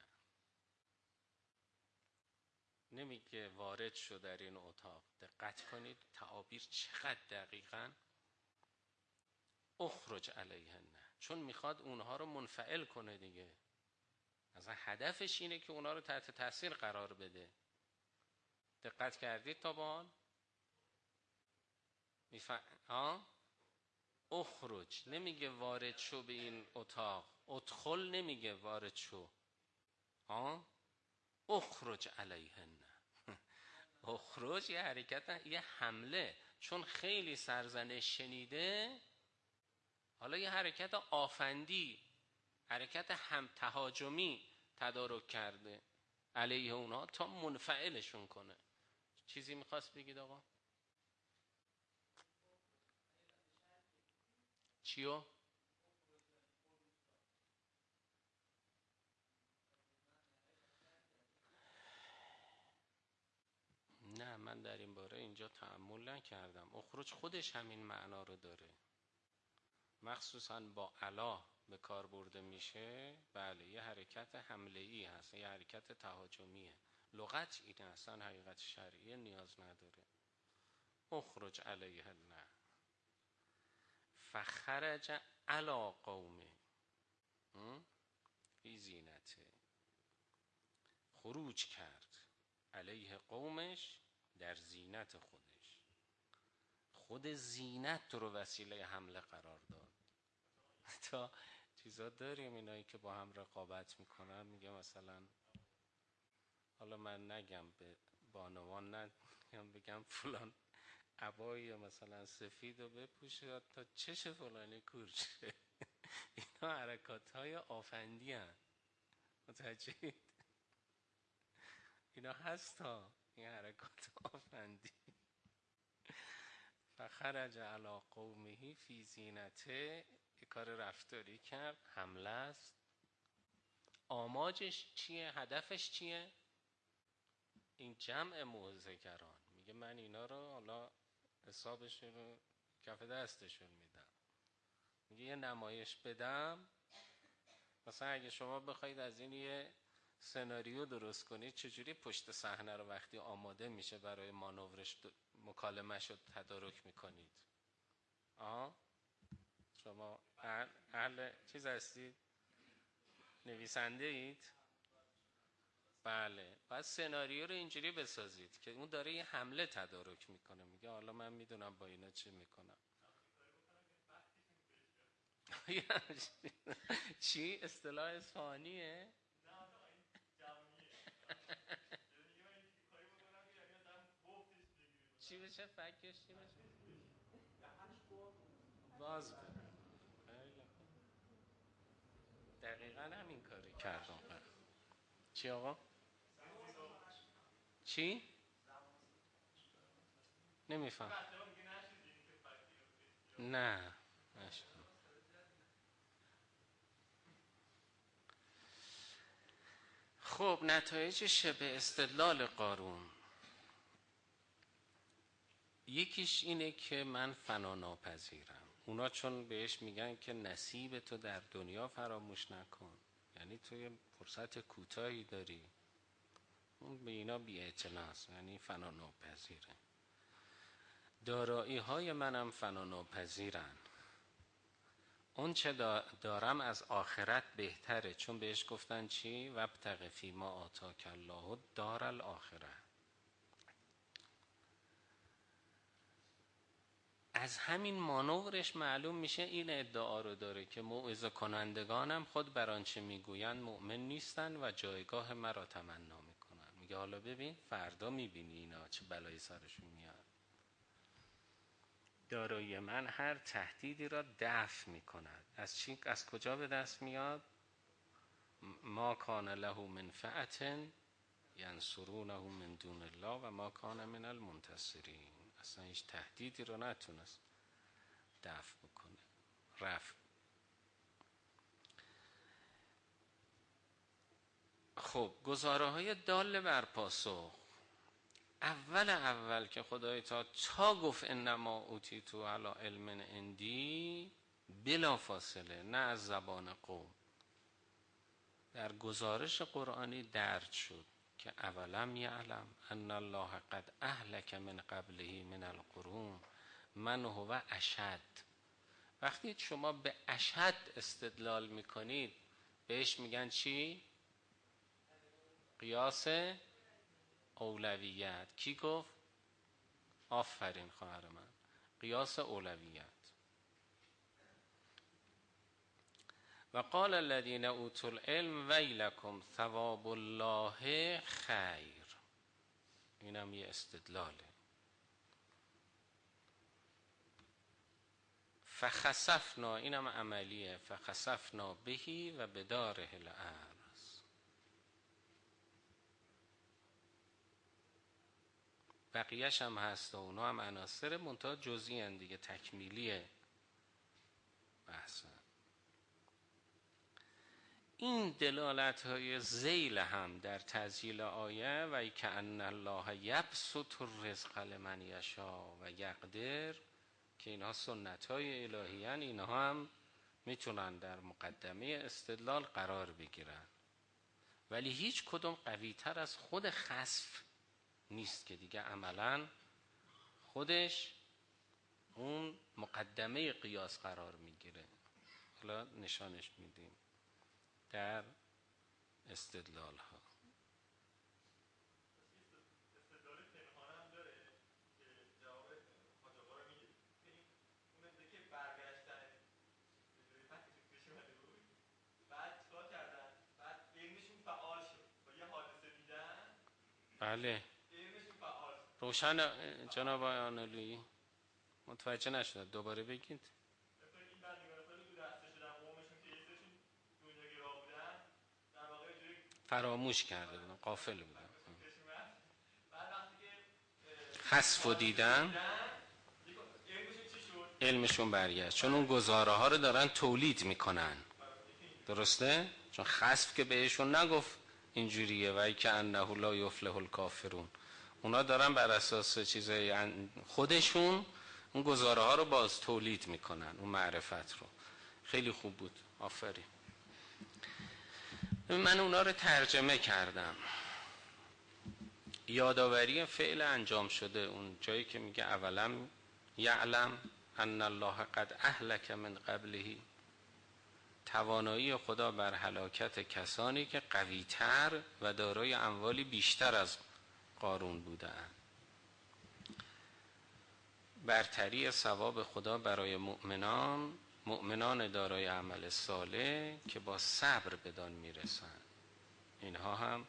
نمیگه وارد شو در این اتاق. دقت کنید تعابیر چقدر دقیقاً. اخرج علیهن، چون میخواد اونها رو منفعل کنه دیگه. اصلا هدفش اینه که اونها رو تحت تاثیر قرار بده. دقت کردید تا به حال؟ اخرج نمیگه وارد شو به این اتاق، ادخل نمیگه وارد شو. اخرج علیهن. اخرج یه حرکت، یه حمله، چون خیلی سرزنش شنیده. حالا یه حرکت آفندی، حرکت هم تهاجمی تدارک کرده علیه اونا تا منفعلشون کنه. چیزی میخواست بگید آقا؟ چیو؟ نه من در این باره اینجا تأمل نکردم. اخرج خودش همین معنا رو داره، مخصوصا با علا به کار برده میشه. بله یه حرکت حمله‌ای هست، یه حرکت تهاجمیه. لغت اینه، اصلا حقیقت شرعی نیاز نداره. اخرج علیه نه فخرج علی قومه فی زینته، خروج کرد علیه قومش در زینت خودش. خود زینت رو وسیله حمله قرار داد. تا چیزا داریم اینایی که با هم رقابت میکنن، میگه مثلا، حالا من نگم به بانوان، نگم بگم فلان عبایی مثلا سفید رو بپوشه تا چش فلانی کور شه. اینا حرکات های آفندی هست، متوجهید؟ اینا هست ها، این حرکات آفندی. فخرج علی قومه فی زینته، یه کار رفتاری کرد، حمله است. آماجش چیه؟ هدفش چیه؟ این جمع موعظه‌گران میگه من اینا رو حالا حسابشون رو کف دستشون میدم. میگه یه نمایش بدم. مثلا اگه شما بخواید از این یه سناریو درست کنید، چجوری پشت صحنه رو وقتی آماده میشه برای مانورش مکالمه‌اش رو تدارک میکنید؟ شما اهل چیز هستید؟ نویسنده اید؟ بله، باید سناریو رو اینجوری بسازید که اون داره یه حمله تدارک میکنه، میگه حالا من میدونم با اینا چی میکنم. چی؟ اصطلاح اصفهانیه؟ چی بشه؟ فکرش چی بشه؟ باز بده. دقیقا همین کاری کردم. چی آقا؟ چی؟ نمیفهم. نه نشد. خب نتایج شبه استدلال قارون، یکیش اینه که من فنا ناپذیرم. اونا چون بهش میگن که نصیب تو در دنیا فراموش نکن، یعنی تو یه فرصت کوتاهی داری، اون به اینا بی‌اعتناست، یعنی فنا ناپذیره. دارایی های منم فنا ناپذیرن. اون چه دارم از آخرت بهتره، چون بهش گفتن چی؟ وابتغ فیما آتاک الله دار الاخره. از همین مانورش معلوم میشه این ادعا رو داره که موعظه کنندگانم خود بر آنچه میگویند مؤمن نیستن و جایگاه مرا تمنا میکنن. میگه حالا ببین فردا میبینی اینا چه بلایی سرشون میاد. دارایی من هر تهدیدی را دفع میکند. از چی؟ از کجا به دست میاد؟ ما کان له من فئة ینصرونه من دون الله و ما کان من المنتصرین. اصلا هیچ تهدیدی رو نتونست دفع بکنه، رفع. خب گزاره های دال بر پاسخ. اول که خدای تا گفت انما اوتیتو علی علم عندی، بلا فاصله، نه از زبان قوم، در گزارش قرآنی درج شد که اولم یعلم ان الله قد اهلک من قبله من القرون من هو اشد. وقتی شما به اشد استدلال میکنید بهش میگن چی؟ قیاس اولویت. کی گفت؟ آفرین خواهر من، قیاس اولویت. و قال الذین اوتوا العلم ویلکم ثواب الله خیر. اینم یه استدلاله. فخسفنا، اینم عملیه، فخسفنا بهی و بداره الارض. بقیهش هم هست و اونا هم عناصر منتها جزئی هست دیگه، تکمیلیه بحثه. این دلالت های ذیل هم در تذییل آیه و کأن الله یبسط الرزق لمن یشاء و یقدر، که اینها سنت های الهی هن، اینها هم میتونن در مقدمه استدلال قرار بگیرن، ولی هیچ کدوم قوی تر از خود خسف نیست که دیگه عملا خودش اون مقدمه قیاس قرار میگیره. حالا نشانش میدیم در استدلال ها. استدلال پنهانه هم داره که جواب حاج آقا رو میگه. اون که برگشتن پیش اومده بود، بعد چیکار کردن؟ بعد علمشون فعال شد، با یه حادثه دیدن. بله علمشون فعال شد. روشن جناب آقای آنالی؟ متوجه نشد، دوباره بگید. این بندگان خیلی تو دسته شدن، قومشون که یه سرشون دنیا گرا بودن، در واقع جوری فراموش کرده بودن، غافل بودن. بعد وقتی که خسف دیدن علمشون برگشت، چون اون گزاره ها رو دارن تولید میکنن. درسته؟ چون خسف که بهشون نگفت اینجوریه و ای که انه لا یفلح الکافرون، اونا دارن بر اساس چیزای خودشون اون گزاره ها رو باز تولید میکنن، اون معرفت رو. خیلی خوب بود، آفرین. من اونا رو ترجمه کردم. یادآوری فعل انجام شده، اون جایی که میگه اولم یعلم ان الله قد اهلک من قبله، توانایی خدا بر هلاکت کسانی که قوی‌تر و دارای اموالی بیشتر از قارون بودند. برتری ثواب خدا برای مؤمنان دارای عمل صالح که با صبر بدان میرسند. اینها هم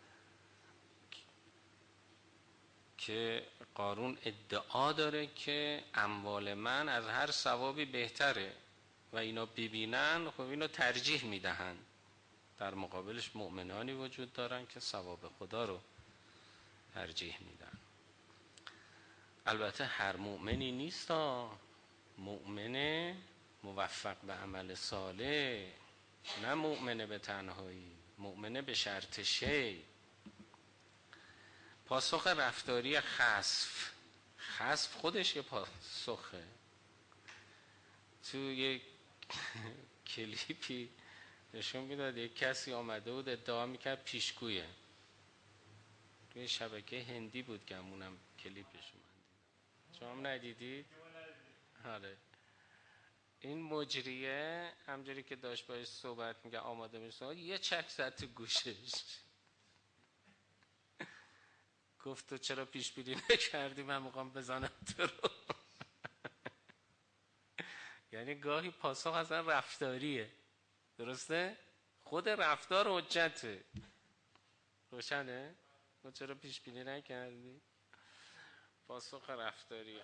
که قارون ادعا داره که اموال من از هر ثوابی بهتره و اینا ببینن، خب اینو ترجیح میدهن. در مقابلش مؤمنانی وجود دارن که ثواب خدا رو ترجیح میدن. البته هر مؤمنی نیست، مؤمن موفق به عمل صالح، نه مؤمن به تنهایی، مؤمن به شرط شی. پاسخ رفتاری خسف خودش یه پاسخه. تو یک کلیپی نشون میداد یک کسی آمده بود ادعا میکرد پیشگویه، توی شبکه هندی بود که همونم کلیپش من دیدم. شما هم ندیدید؟ آره. این مجریه همجوری که داشت باش صحبت میگه آماده میشه، یه چک زد تو گوشش، گفت تو چرا پیش بینی نکردی من میخوام بزنم تو رو. یعنی گاهی پاسخ اصلا رفتاریه. درسته؟ خود رفتار حجته. روشنه؟ تو چرا پیش بینی نکردی؟ پاسخ رفتاریه.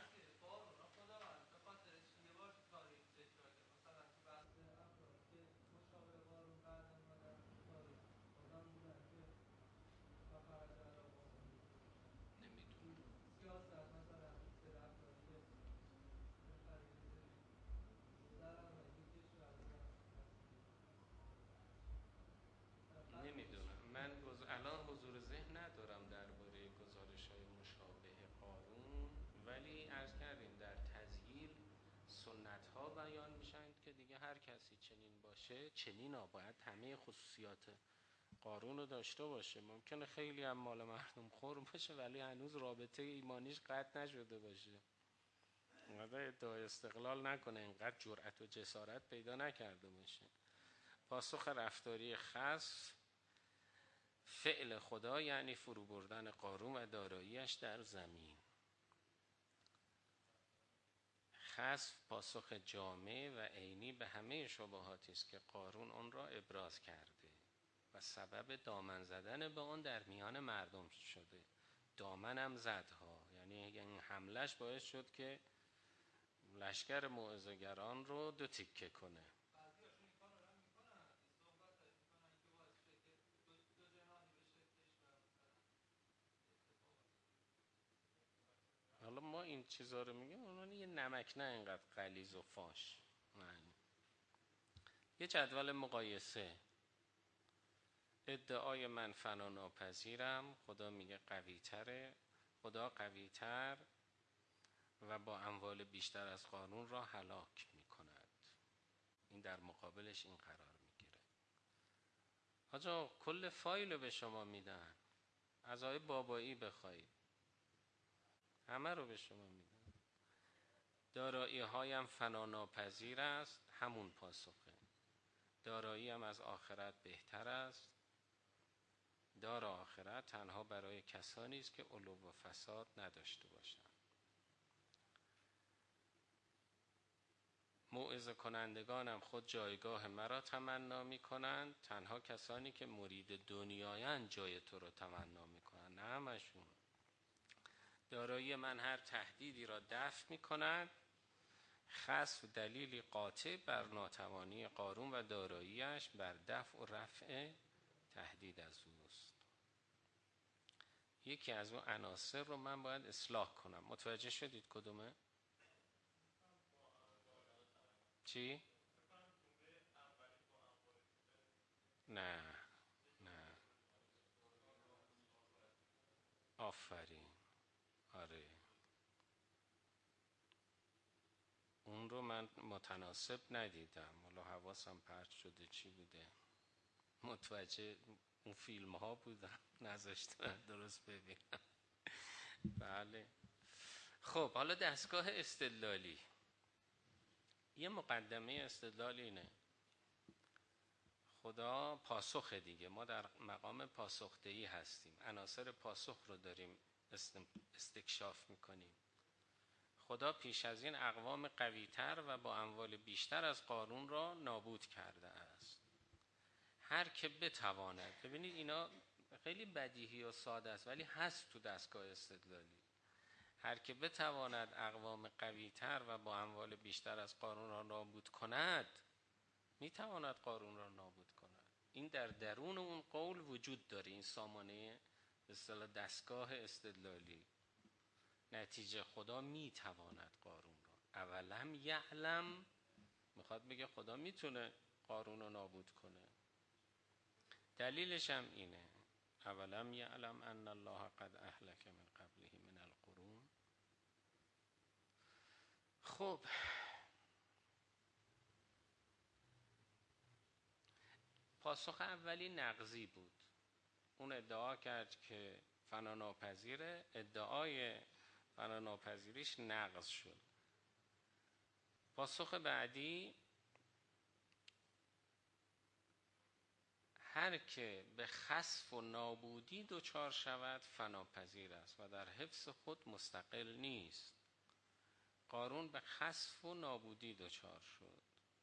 نمیدونم، من الان حضور ذهن ندارم درباره گزارش‌های مشابه قارون، ولی عرض کردیم در تذییل سنت‌ها بیان میشن که دیگه هر کسی چنین باشه، چنینا باید همه خصوصیات قارون رو داشته باشه. ممکنه خیلی هم مال مردم خور باشه ولی هنوز رابطه ایمانیش قطع نشده باشه، اینقدر ادعای استقلال نکنه، اینقدر جرأت و جسارت پیدا نکرده باشه. پاسخ رفتاری خاص فعل خدا یعنی فرو بردن قارون و داراییش در زمین. خسف پاسخ جامع و عینی به همه شبهاتی است که قارون آن را ابراز کرده و سبب دامن زدن به آن در میان مردم شده. دامن هم زدها، یعنی این حملش باعث شد که لشکر موعظه‌گران رو دو تیکه کنه. حالا ما این چیزا رو میگیم اونها یه نمک نه اینقدر غلیظ و فاش. یه جدول مقایسه. ادعای من فنا ناپذیرم، خدا میگه قوی تره، خدا قوی تر و با اموال بیشتر از قارون را هلاک میکند. این در مقابلش این قرار میگیره. آجا کل فایل رو به شما میدن، از آقای بابایی بخواید همه رو به شما میدن. دارایی هایم فنا ناپذیر است، همون پاسخه. دارایی هم از آخرت بهتر است. دار آخرت تنها برای کسانی است که علو و فساد نداشته باشند. موعظه کنندگانم خود جایگاه مرا تمنا می کنند، تنها کسانی که مرید دنیایند جای تو رو تمنا می کنند، نه همشون. دارایی من هر تهدیدی را دفع می کند، خصف دلیلی قاطع بر ناتوانی قارون و داراییش بر دفع و رفع تهدید از اوست. یکی از اون عناصر رو من باید اصلاح کنم. متوجه شدید کدومه؟ چی؟ نه آفرین. آره اون رو من متناسب ندیدم، حالا حواسم پرت شده چی بوده، متوجه اون فیلم ها بودم نذاشتم درست ببینم. بله. خب حالا دستگاه استدلالی. یه مقدمه استدلال اینه خدا پاسخ دیگه، ما در مقام پاسخدهی هستیم، عناصر پاسخ رو داریم استکشاف میکنیم. خدا پیش از این اقوام قویتر و با اموال بیشتر از قارون را نابود کرده است. هر که بتواند، ببینید اینا خیلی بدیهی و ساده است ولی هست تو دستگاه استدلالی. هر که بتواند اقوام قویتر و با اموال بیشتر از قارون را نابود کند، میتواند قارون را نابود کند. این در درون اون قول وجود داره، این سامانه به اصطلاح دستگاه استدلالی. نتیجه خدا میتواند قارون را، اولم یعلم، میخواد بگه خدا میتونه قارون رو نابود کنه. دلیلش هم اینه اولم یعلم ان الله قد اهلک من قبله من القرون. خب پاسخ اولی نقضی بود. اون ادعا کرد که فنا ناپذیره، ادعای فنا ناپذیریش نقض شد. پاسخ بعدی هر که به خسف و نابودی دچار شود فناپذیر است و در حفظ خود مستقل نیست. قارون به خسف و نابودی دچار شد.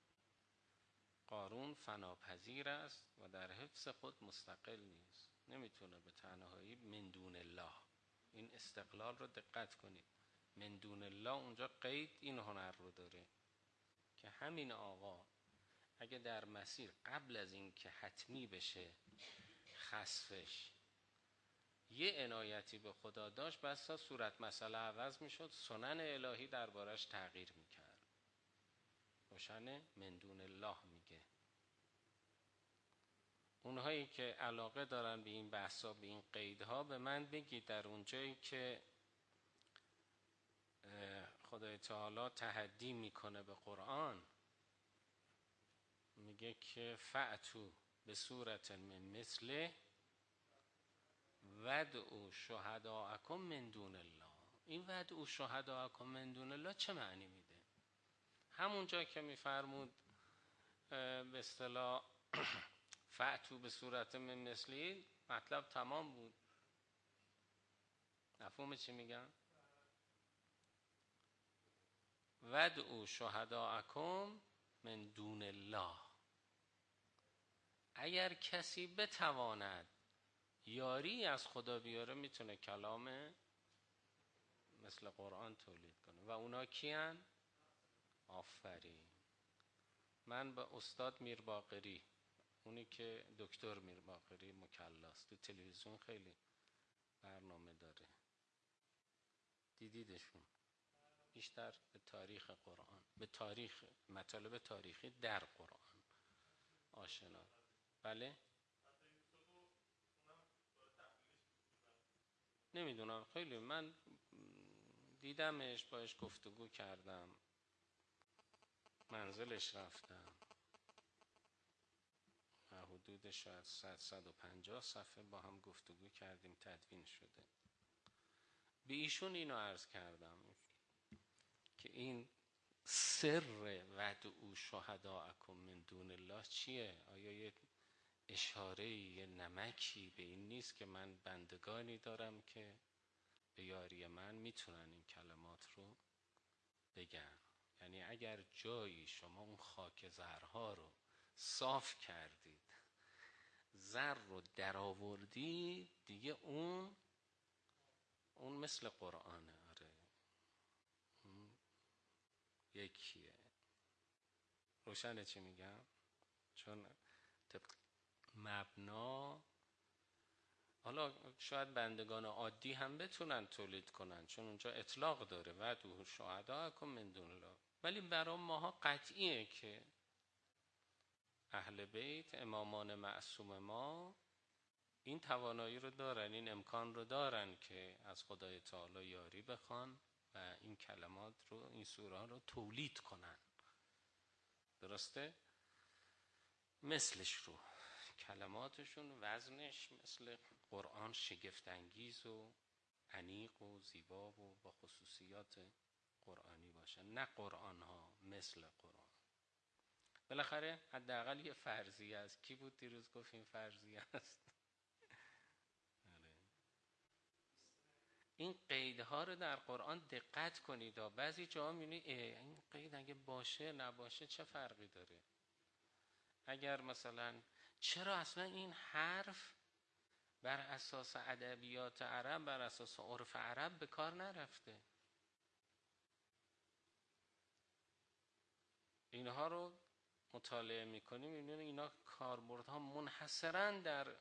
قارون فناپذیر است و در حفظ خود مستقل نیست، نمیتونه به تنهایی من دون الله. این استقلال رو دقت کنید، من دون الله اونجا قید این هنر رو داره که همین آقا اگه در مسیر قبل از این که حتمی بشه خسفش یه عنایتی به خدا داشت، بسا صورت مسئله عوض میشد، سنن الهی دربارش تغییر میکرد. روشنه؟ من دون الله میگه. اونهایی که علاقه دارن به این بحثا، به این قیدها، به من بگید در اونجایی که خدای تعالی تحدی میکنه به قرآن، میگه که فأتو به صورت من مثله ودعوا شهداءکم من دون الله. این ودعوا شهداءکم من دون الله چه معنی میده؟ همونجا که میفرمود به اصطلاح فأتو به صورت من مثله، مطلب تمام بود. مفهوم چی میگم؟ ودعوا شهداءکم من دون الله. اگر کسی بتواند یاری از خدا بیاره میتونه کلام مثل قرآن تولید کنه. و اونا کیان؟ آفرین. من با استاد میر باقری، اونی که دکتر میر باقری مکلاست، تو تلویزیون خیلی برنامه داره، دیدیدشون؟ بیشتر به تاریخ قرآن، به تاریخ، مطالب تاریخی در قرآن آشنا. بله؟ نمیدونم، خیلی من دیدمش، باش گفتگو کردم، منزلش رفتم، حدود شاید 150 صفحه با هم گفتگو کردیم، تدوین شده. به ایشون اینو عرض کردم که این سر ودعوا شهداءکم من دون الله چیه؟ آیا یه اشاره، یه نمکی به این نیست که من بندگانی دارم که به یاری من میتونن این کلمات رو بگن؟ یعنی اگر جایی شما اون خاک زرها رو صاف کردید، زر رو در آوردید، دیگه اون مثل قرآنه. آره، یکیه. روشنه چی میگم؟ چون طبق مبنا، حالا شاید بندگان عادی هم بتونن تولید کنن، چون اونجا اطلاق داره ودعوا شهداءکم من دون الله، ولی برای ماها قطعیه که اهل بیت، امامان معصوم ما، این توانایی رو دارن، این امکان رو دارن که از خدای تعالی یاری بخوان و این کلمات رو، این سوره ها رو تولید کنن. درسته؟ مثلش رو، کلماتشون وزنش مثل قرآن شگفت انگیز و عمیق و زیبا و با خصوصیات قرآنی باشه، نه قرآن ها مثل قرآن. بالاخره حداقل یه فرضیه است. کی بود دیروز گفت این فرضیه است؟ این قیدها رو در قرآن دقت کنید. بعضی جاها می‌بینید این قید اگه باشه نباشه چه فرقی داره؟ اگر مثلا چرا اصلا این حرف بر اساس ادبیات عرب، بر اساس عرف عرب به کار نرفته؟ اینها رو مطالعه میکنیم، میبینیم اینا کاربردها منحصراً در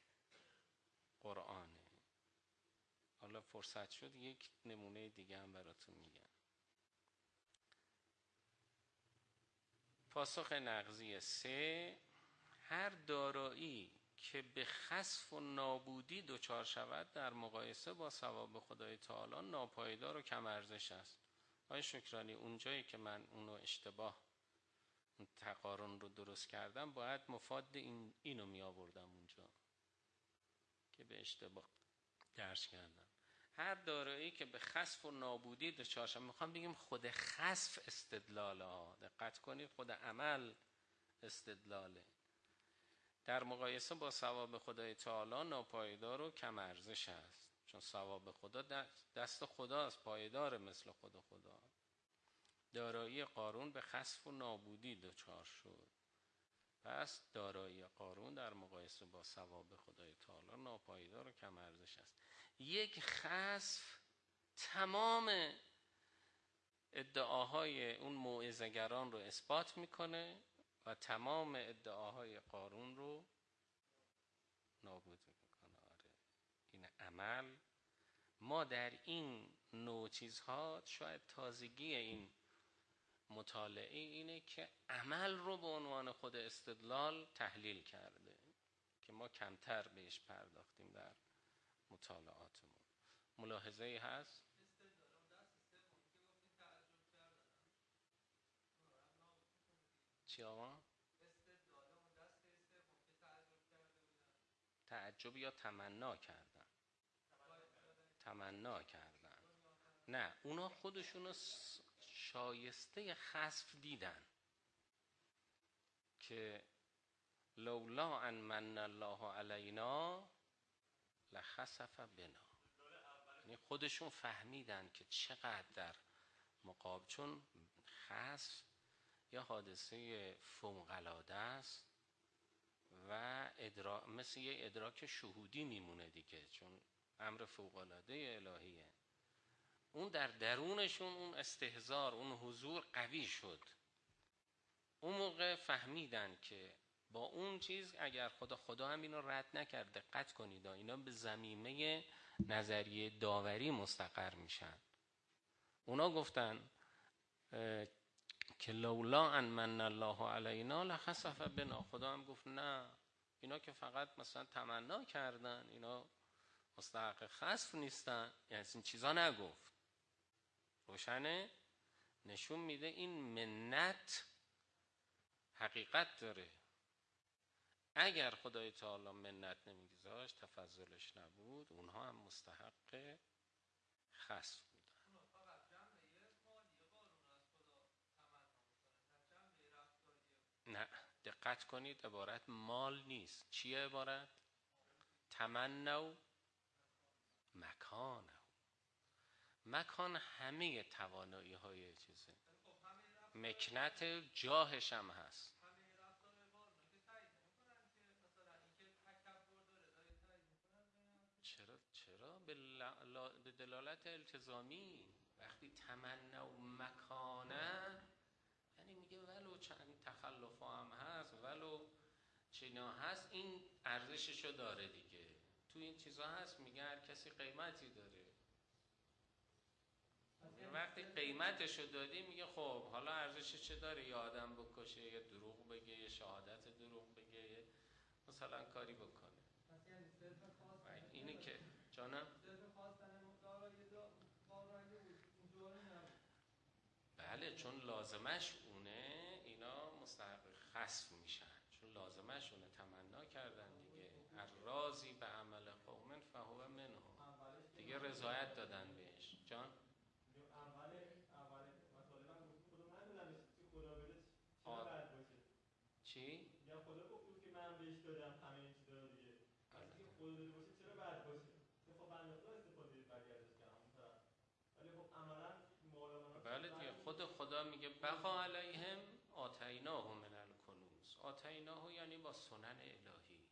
قرآنه. حالا فرصت شد یک نمونه دیگه هم براتون میگم. پاسخ نقضی 3: هر دارایی که به خسف و نابودی دچار شود در مقایسه با ثواب خدای تعالی ناپایدار و کم ارزش است. آقای شکرانی، اونجایی که من اونو اشتباه، اون تقارن رو درست کردم، باید مفاد اینو می آوردم اونجا که به اشتباه درس کردم. هر دارایی که به خسف و نابودی دچار شود، میخوام بگیم خود خسف استدلال ها، دقت کنید، خود عمل استدلاله، در مقایسه با ثواب خدای تعالی ناپایدار و کم ارزش است. چون ثواب خدا دست خداست، پایدار مثل خود خدا. دارایی قارون به خسف و نابودی دچار شد، پس دارایی قارون در مقایسه با ثواب خدای تعالی ناپایدار و کم ارزش است. یک خسف تمام ادعاهای اون موعظه‌گران رو اثبات میکنه و تمام ادعاهای قارون رو نابود میکنه. آره، این عمل. ما در این نوع چیزها شاید تازگی این مطالعه اینه که عمل رو به عنوان خود استدلال تحلیل کرده که ما کمتر بهش پرداختیم در مطالعاتمون. ملاحظه ای هست؟ چی آقا؟ تعجب یا تمنا کردن؟ تمنا کردن. نه، اونا خودشونو شایسته خسف دیدن که لولا ان من الله علینا لخسف بنا. یعنی خودشون فهمیدن که چقدر در مقابل، چون خسف یا حادثه فوق‌العاده است و مثل یه ادراک شهودی میمونه دیگه، چون امر فوق‌العاده الهیه. اون در درونشون اون استحضار، اون حضور قوی شد. اون موقع فهمیدن که با اون چیز اگر خدا هم اینو رد نکرد، دقت کنید اینا به ضمیمه نظریه داوری مستقر میشن. اونا گفتن که لولا ان من الله علینا لخسف بنا. خدا هم گفت نه، اینا که فقط مثلا تمنا کردن، اینا مستحق خسف نیستن. یعنی این چیزا نگفت. روشنه؟ نشون میده این منت حقیقت داره. اگر خدای تعالی منت نمیگذاشت، تفضلش نبود، اونها هم مستحق خسف بودن. نه، دقت کنید عبارت مال نیست. چیه عبارت؟ تمنو مکانه. مکان همه توانایی های چیزه، مکنت جاهش هم هست. چرا به دلالت التزامی. وقتی تمنو مکانه یعنی میگه ولو چند تخلف هم هست، ولو چینا هست، این ارزششو داره دیگه. تو این چیزا هست، میگه هر کسی قیمتی داره. وقتی قیمتشو دادی میگه خب حالا ارزشش چه داره؟ یا آدم بکشه، یا دروغ بگه، یا شهادت دروغ بگه، یا مثلا کاری بکنه. اینه که جانم بله، چون لازمش اونه، اینا مستحق خسف میشن. چون لازمش اونه، تمنا کردن دیگه. الراضی به عمل قوم فهو منهم، دیگه رضایت دادن بهش. جان چی؟ یا خدا گفت که من بهش دادم همه این چیزا رو دیگه. وقتی خدا داده باشه چرا بد باشه؟ خب بنده خدا استفاده برگردش کردم اون طرف. ولی خب عملاً مولانا بله دیگه، خدا میگه بقا علیهم آتیناه من الکنوز. آتیناه یعنی با سنن الهی.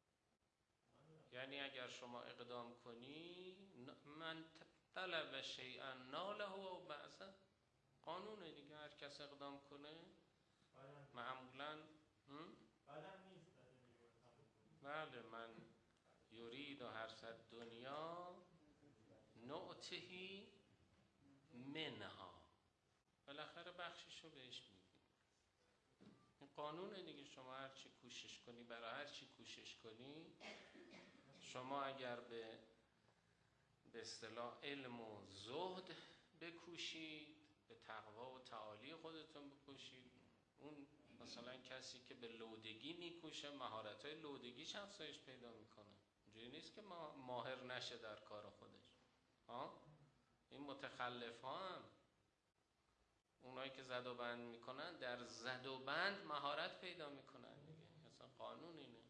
یعنی اگر شما اقدام کنی، من طلب شیئا ناله و بعضا. قانونه دیگه، هر کس اقدام کنه معمولاً بعدم نیست. بله، من یرید و هر صد دنیا نعطهی منها، بالاخره بخششو بهش میدیم. این قانونه دیگه. شما هر چی کوشش کنی، برای هر چی کوشش کنی، شما اگر به اصطلاح علم و زهد بکوشید، به تقوا و تعالی خودتون بکوشید، اون مثلا کسی که به لودگی میکوشه، مهارت‌های لودگیش افزایش پیدا میکنه. اینجوری نیست که ماهر نشه در کار خودش. این متخلف ها هم، اونایی که زد و بند میکنن، در زد و بند مهارت پیدا میکنن دیگه. اصلا قانون اینه.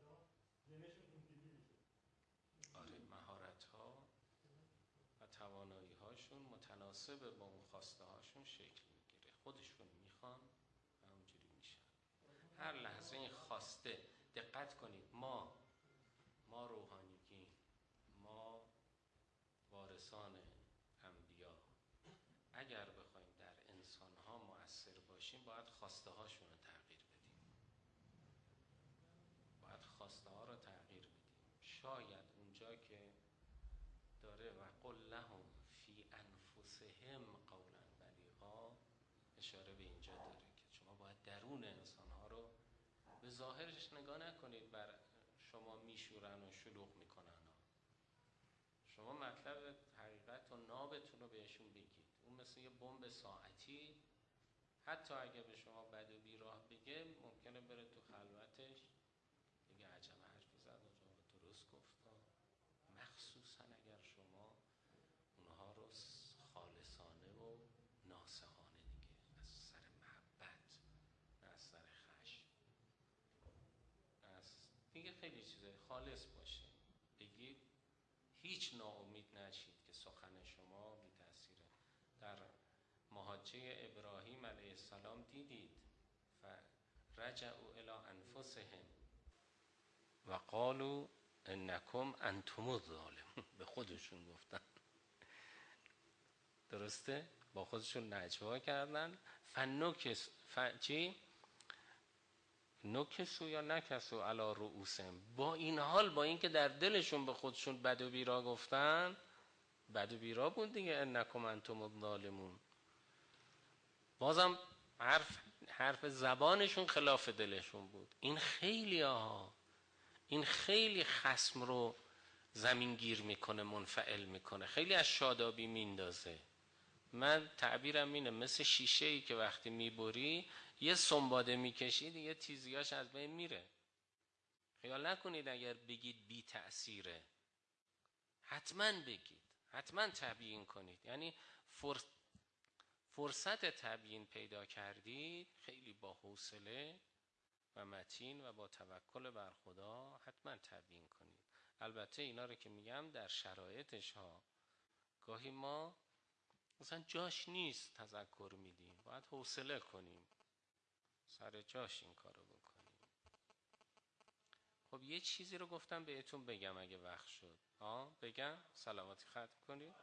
آره، مهارت ها و توانایی هاشون متناسب با اون خواسته هاشون شکل میگیره. خودشون میخوان و اونجوری میشن. هر لحظه این خواسته، دقت کنید، ما روحانیگیم، ما وارثان انبیا، اگر بخوایم در انسان ها مؤثر باشیم، باید خواسته هاشون رو تغییر بدیم. باید خواسته ها رو تغییر بدیم. شاید اونجا که داره و قل لهم فی انفسهم قولا بلیغا، اشاره به اینجا داره که شما باید درون انسان ها رو به ظاهرش نگاه نکنید، بر شما میشورن و شلوغ میکنن. شما مطلب حقیقت و نابتون رو بهشون بگید. اون مثل یه بمب ساعتی، حتی اگه به شما بد و بیراه بگه، ممکنه بره تو خلوتش دیگه عجب حرفی زد و درست گفت. مخصوصا اگر شما اونها رو خالصانه و ناصحانه دیگه، از سر محبت، نه از سر خشم، از دیگه خیلی چیزای خالص باشه بگید. هیچ ناامید نشید که سخن شما بی تأثیره. در محاجه ابراهیم علیه السلام دیدید فرجعوا الی انفسهم و قالوا انکم انتم الظالمون. به خودشون گفتن درسته؟ با خودشون نجوا کردن. نکسو یا نکسو علی رؤوسهم، با این حال، با اینکه در دلشون به خودشون بد و بیرا گفتن، بد و بیرا بود دیگه، انکم انتم الظالمون، بازم حرف زبانشون خلاف دلشون بود. این خیلی خصم رو زمین گیر میکنه، منفعل میکنه، خیلی از شادابی میندازه. من تعبیرم اینه، مثل شیشه ای که وقتی میبری یه سنباده میکشی دیگه تیزیاش از بین میره. خیال نکنید اگر بگید بی تأثیره، حتما بگید، حتما تبیین کنید. یعنی فرصت تبیین پیدا کردید، خیلی با حوصله و متین و با توکل بر خدا حتما تبیین کنید. البته اینا رو که میگم در شرایطش ها، گاهی ما مثلا جاش نیست تذکر میدیم، باید حوصله کنیم، سر جاش این کارو بکنیم. خب یه چیزی رو گفتم بهتون بگم اگه وقت شد. بگم صلواتی ختم کنید.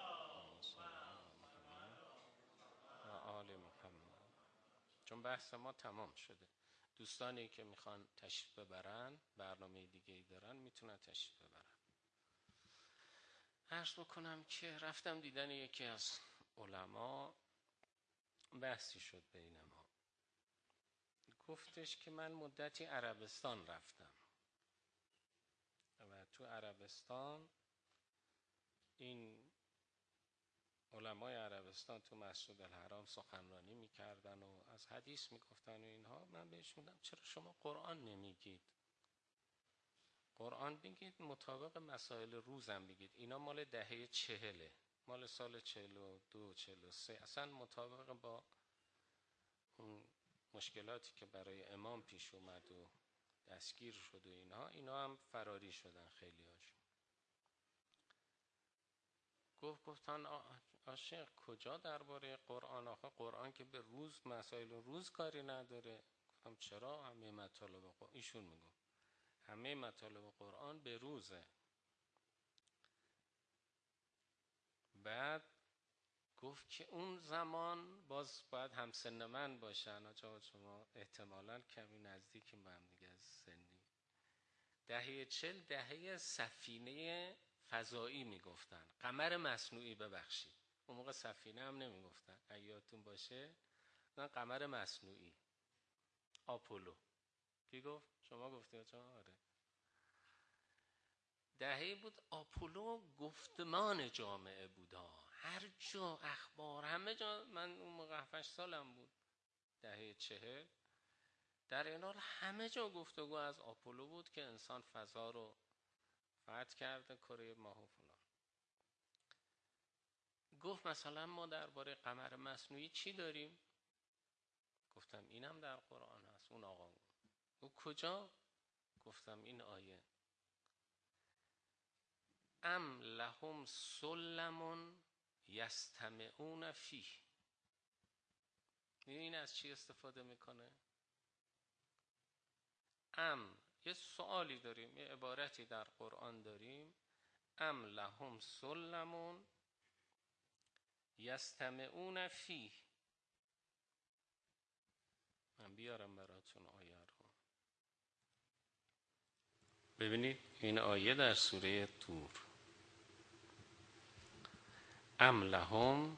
آل محمد. چون بحث ما تمام شده. دوستانی که میخوان تشریف ببرن، برنامه دیگه ای دارن، میتونن تشریف ببرن. عرض بکنم که رفتم دیدن یکی از علما، بحثی شد بین ما. گفتش که من مدتی عربستان رفتم و تو عربستان این علمای عربستان تو مسجد الحرام سخنرانی میکردن و از حدیث میگفتن و اینها. من بهش میگم چرا شما قرآن نمیگید؟ قرآن بگید، مطابق مسائل روزم بگید. اینا مال دهه 40، مال سال 42 43، اصلا مطابق با اون مشکلاتی که برای امام پیش اومد و دستگیر شد و اینا هم فراری شدن خیلی هاشون. گفتن عاشق کجا درباره قرآن؟ آخه قرآن که به روز، مسائل روز کاری نداره. گفتم چرا؟ همه مطالب قرآن، ایشون میگفت همه مطالب قرآن به روزه. بعد گفت که اون زمان باز باید همسن من باشن، شما احتمالاً کمی نزدیکیم با هم دیگه از سنی. دهه 40 دهه سفینه فضایی میگفتن، قمر مصنوعی، ببخشید اون موقع سفینه هم نمیگفتن، اگه یادتون باشه قمر مصنوعی، آپولو. کی گفت؟ شما گفتی؟ آره. دهه بود آپولو گفتمان جامعه بودا، هر جا اخبار، همه جا. من اون موقع 7 سالم بود، دهه 40. در این حال همه جا گفتگو از آپولو بود که انسان فضا رو فتح کرده، کره ماه و فلان. گفت مثلا ما درباره قمر مصنوعی چی داریم؟ گفتم اینم در قرآن هست. اون آقا گفت کجا؟ گفتم این آیه، ام لهم سلم یستمعون فیه. این از چی استفاده میکنه؟ یه سوالی داریم، یه عبارتی در قرآن داریم، ام لهم سلم یستمعون فیه. من بیارم براتون آیه رو ببینید. این آیه در سوره طور، ام لهم،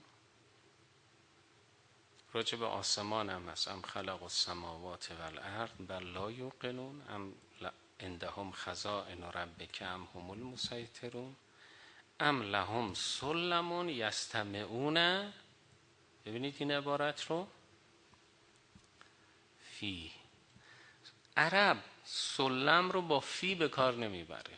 راجع به آسمان هم هست، ام خلق السماوات والارض بل لا یوقنون، ام عندهم خزائن ربک ام هم المسیطرون، ام لهم سلم یستمعون. ببینید این عبارت رو، فی. عرب سلم رو با فی به کار نمیبره،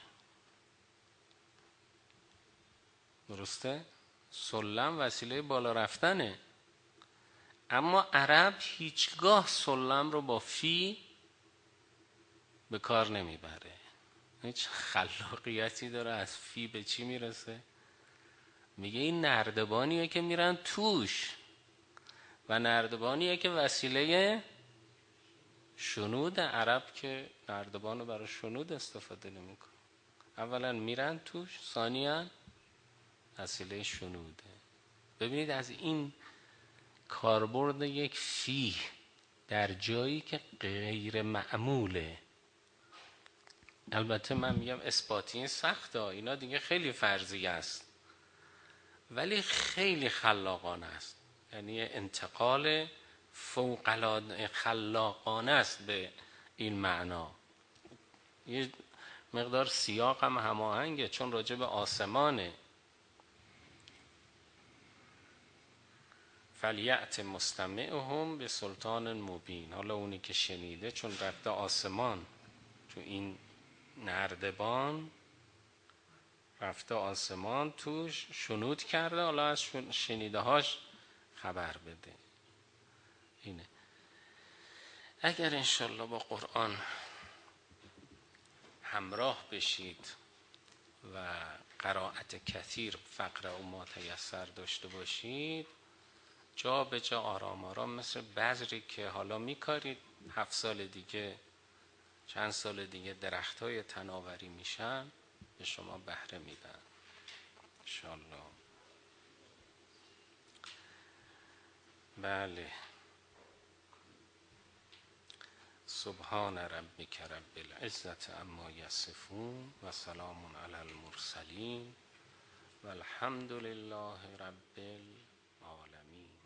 درسته؟ سلم وسیله بالا رفتنه، اما عرب هیچگاه سلم رو با فی به کار نمیبره. هیچ خلاقیتی داره. از فی به چی میرسه؟ میگه این نردبانیه که میرن توش و نردبانیه که وسیله شنود. عرب که نردبان رو برای شنود استفاده نمیکنه، اولا میرن توش، ثانیاً وسیله شنوده. ببینید از این کاربرد یک فی در جایی که غیر معموله. البته من میگم اثباتی سخته، اینا دیگه خیلی فرضی است، ولی خیلی خلاقانه است. یعنی انتقال فوق‌العاده خلاقانه است به این معنا. یه مقدار سیاق هم هماهنگه چون راجع به آسمانه. فلیأت مستمعهم به سلطان مبین. حالا اونی که شنیده چون رفته آسمان، تو این نردبان رفته آسمان توش شنود کرده، حالا از شنیده هاش خبر بده. اینه. اگر انشالله با قرآن همراه بشید و قرائت کثیر فقره و ما تیسر داشته باشید، جا به جا آرام آرام مثل بذری که حالا میکارید 7 سال دیگه، چند سال دیگه درختای تناوری میشن، به شما بهره میدن انشالله. بله. سبحان ربک رب العزة عما یصفون و سلام علی المرسلین و الحمد لله رب العالمین.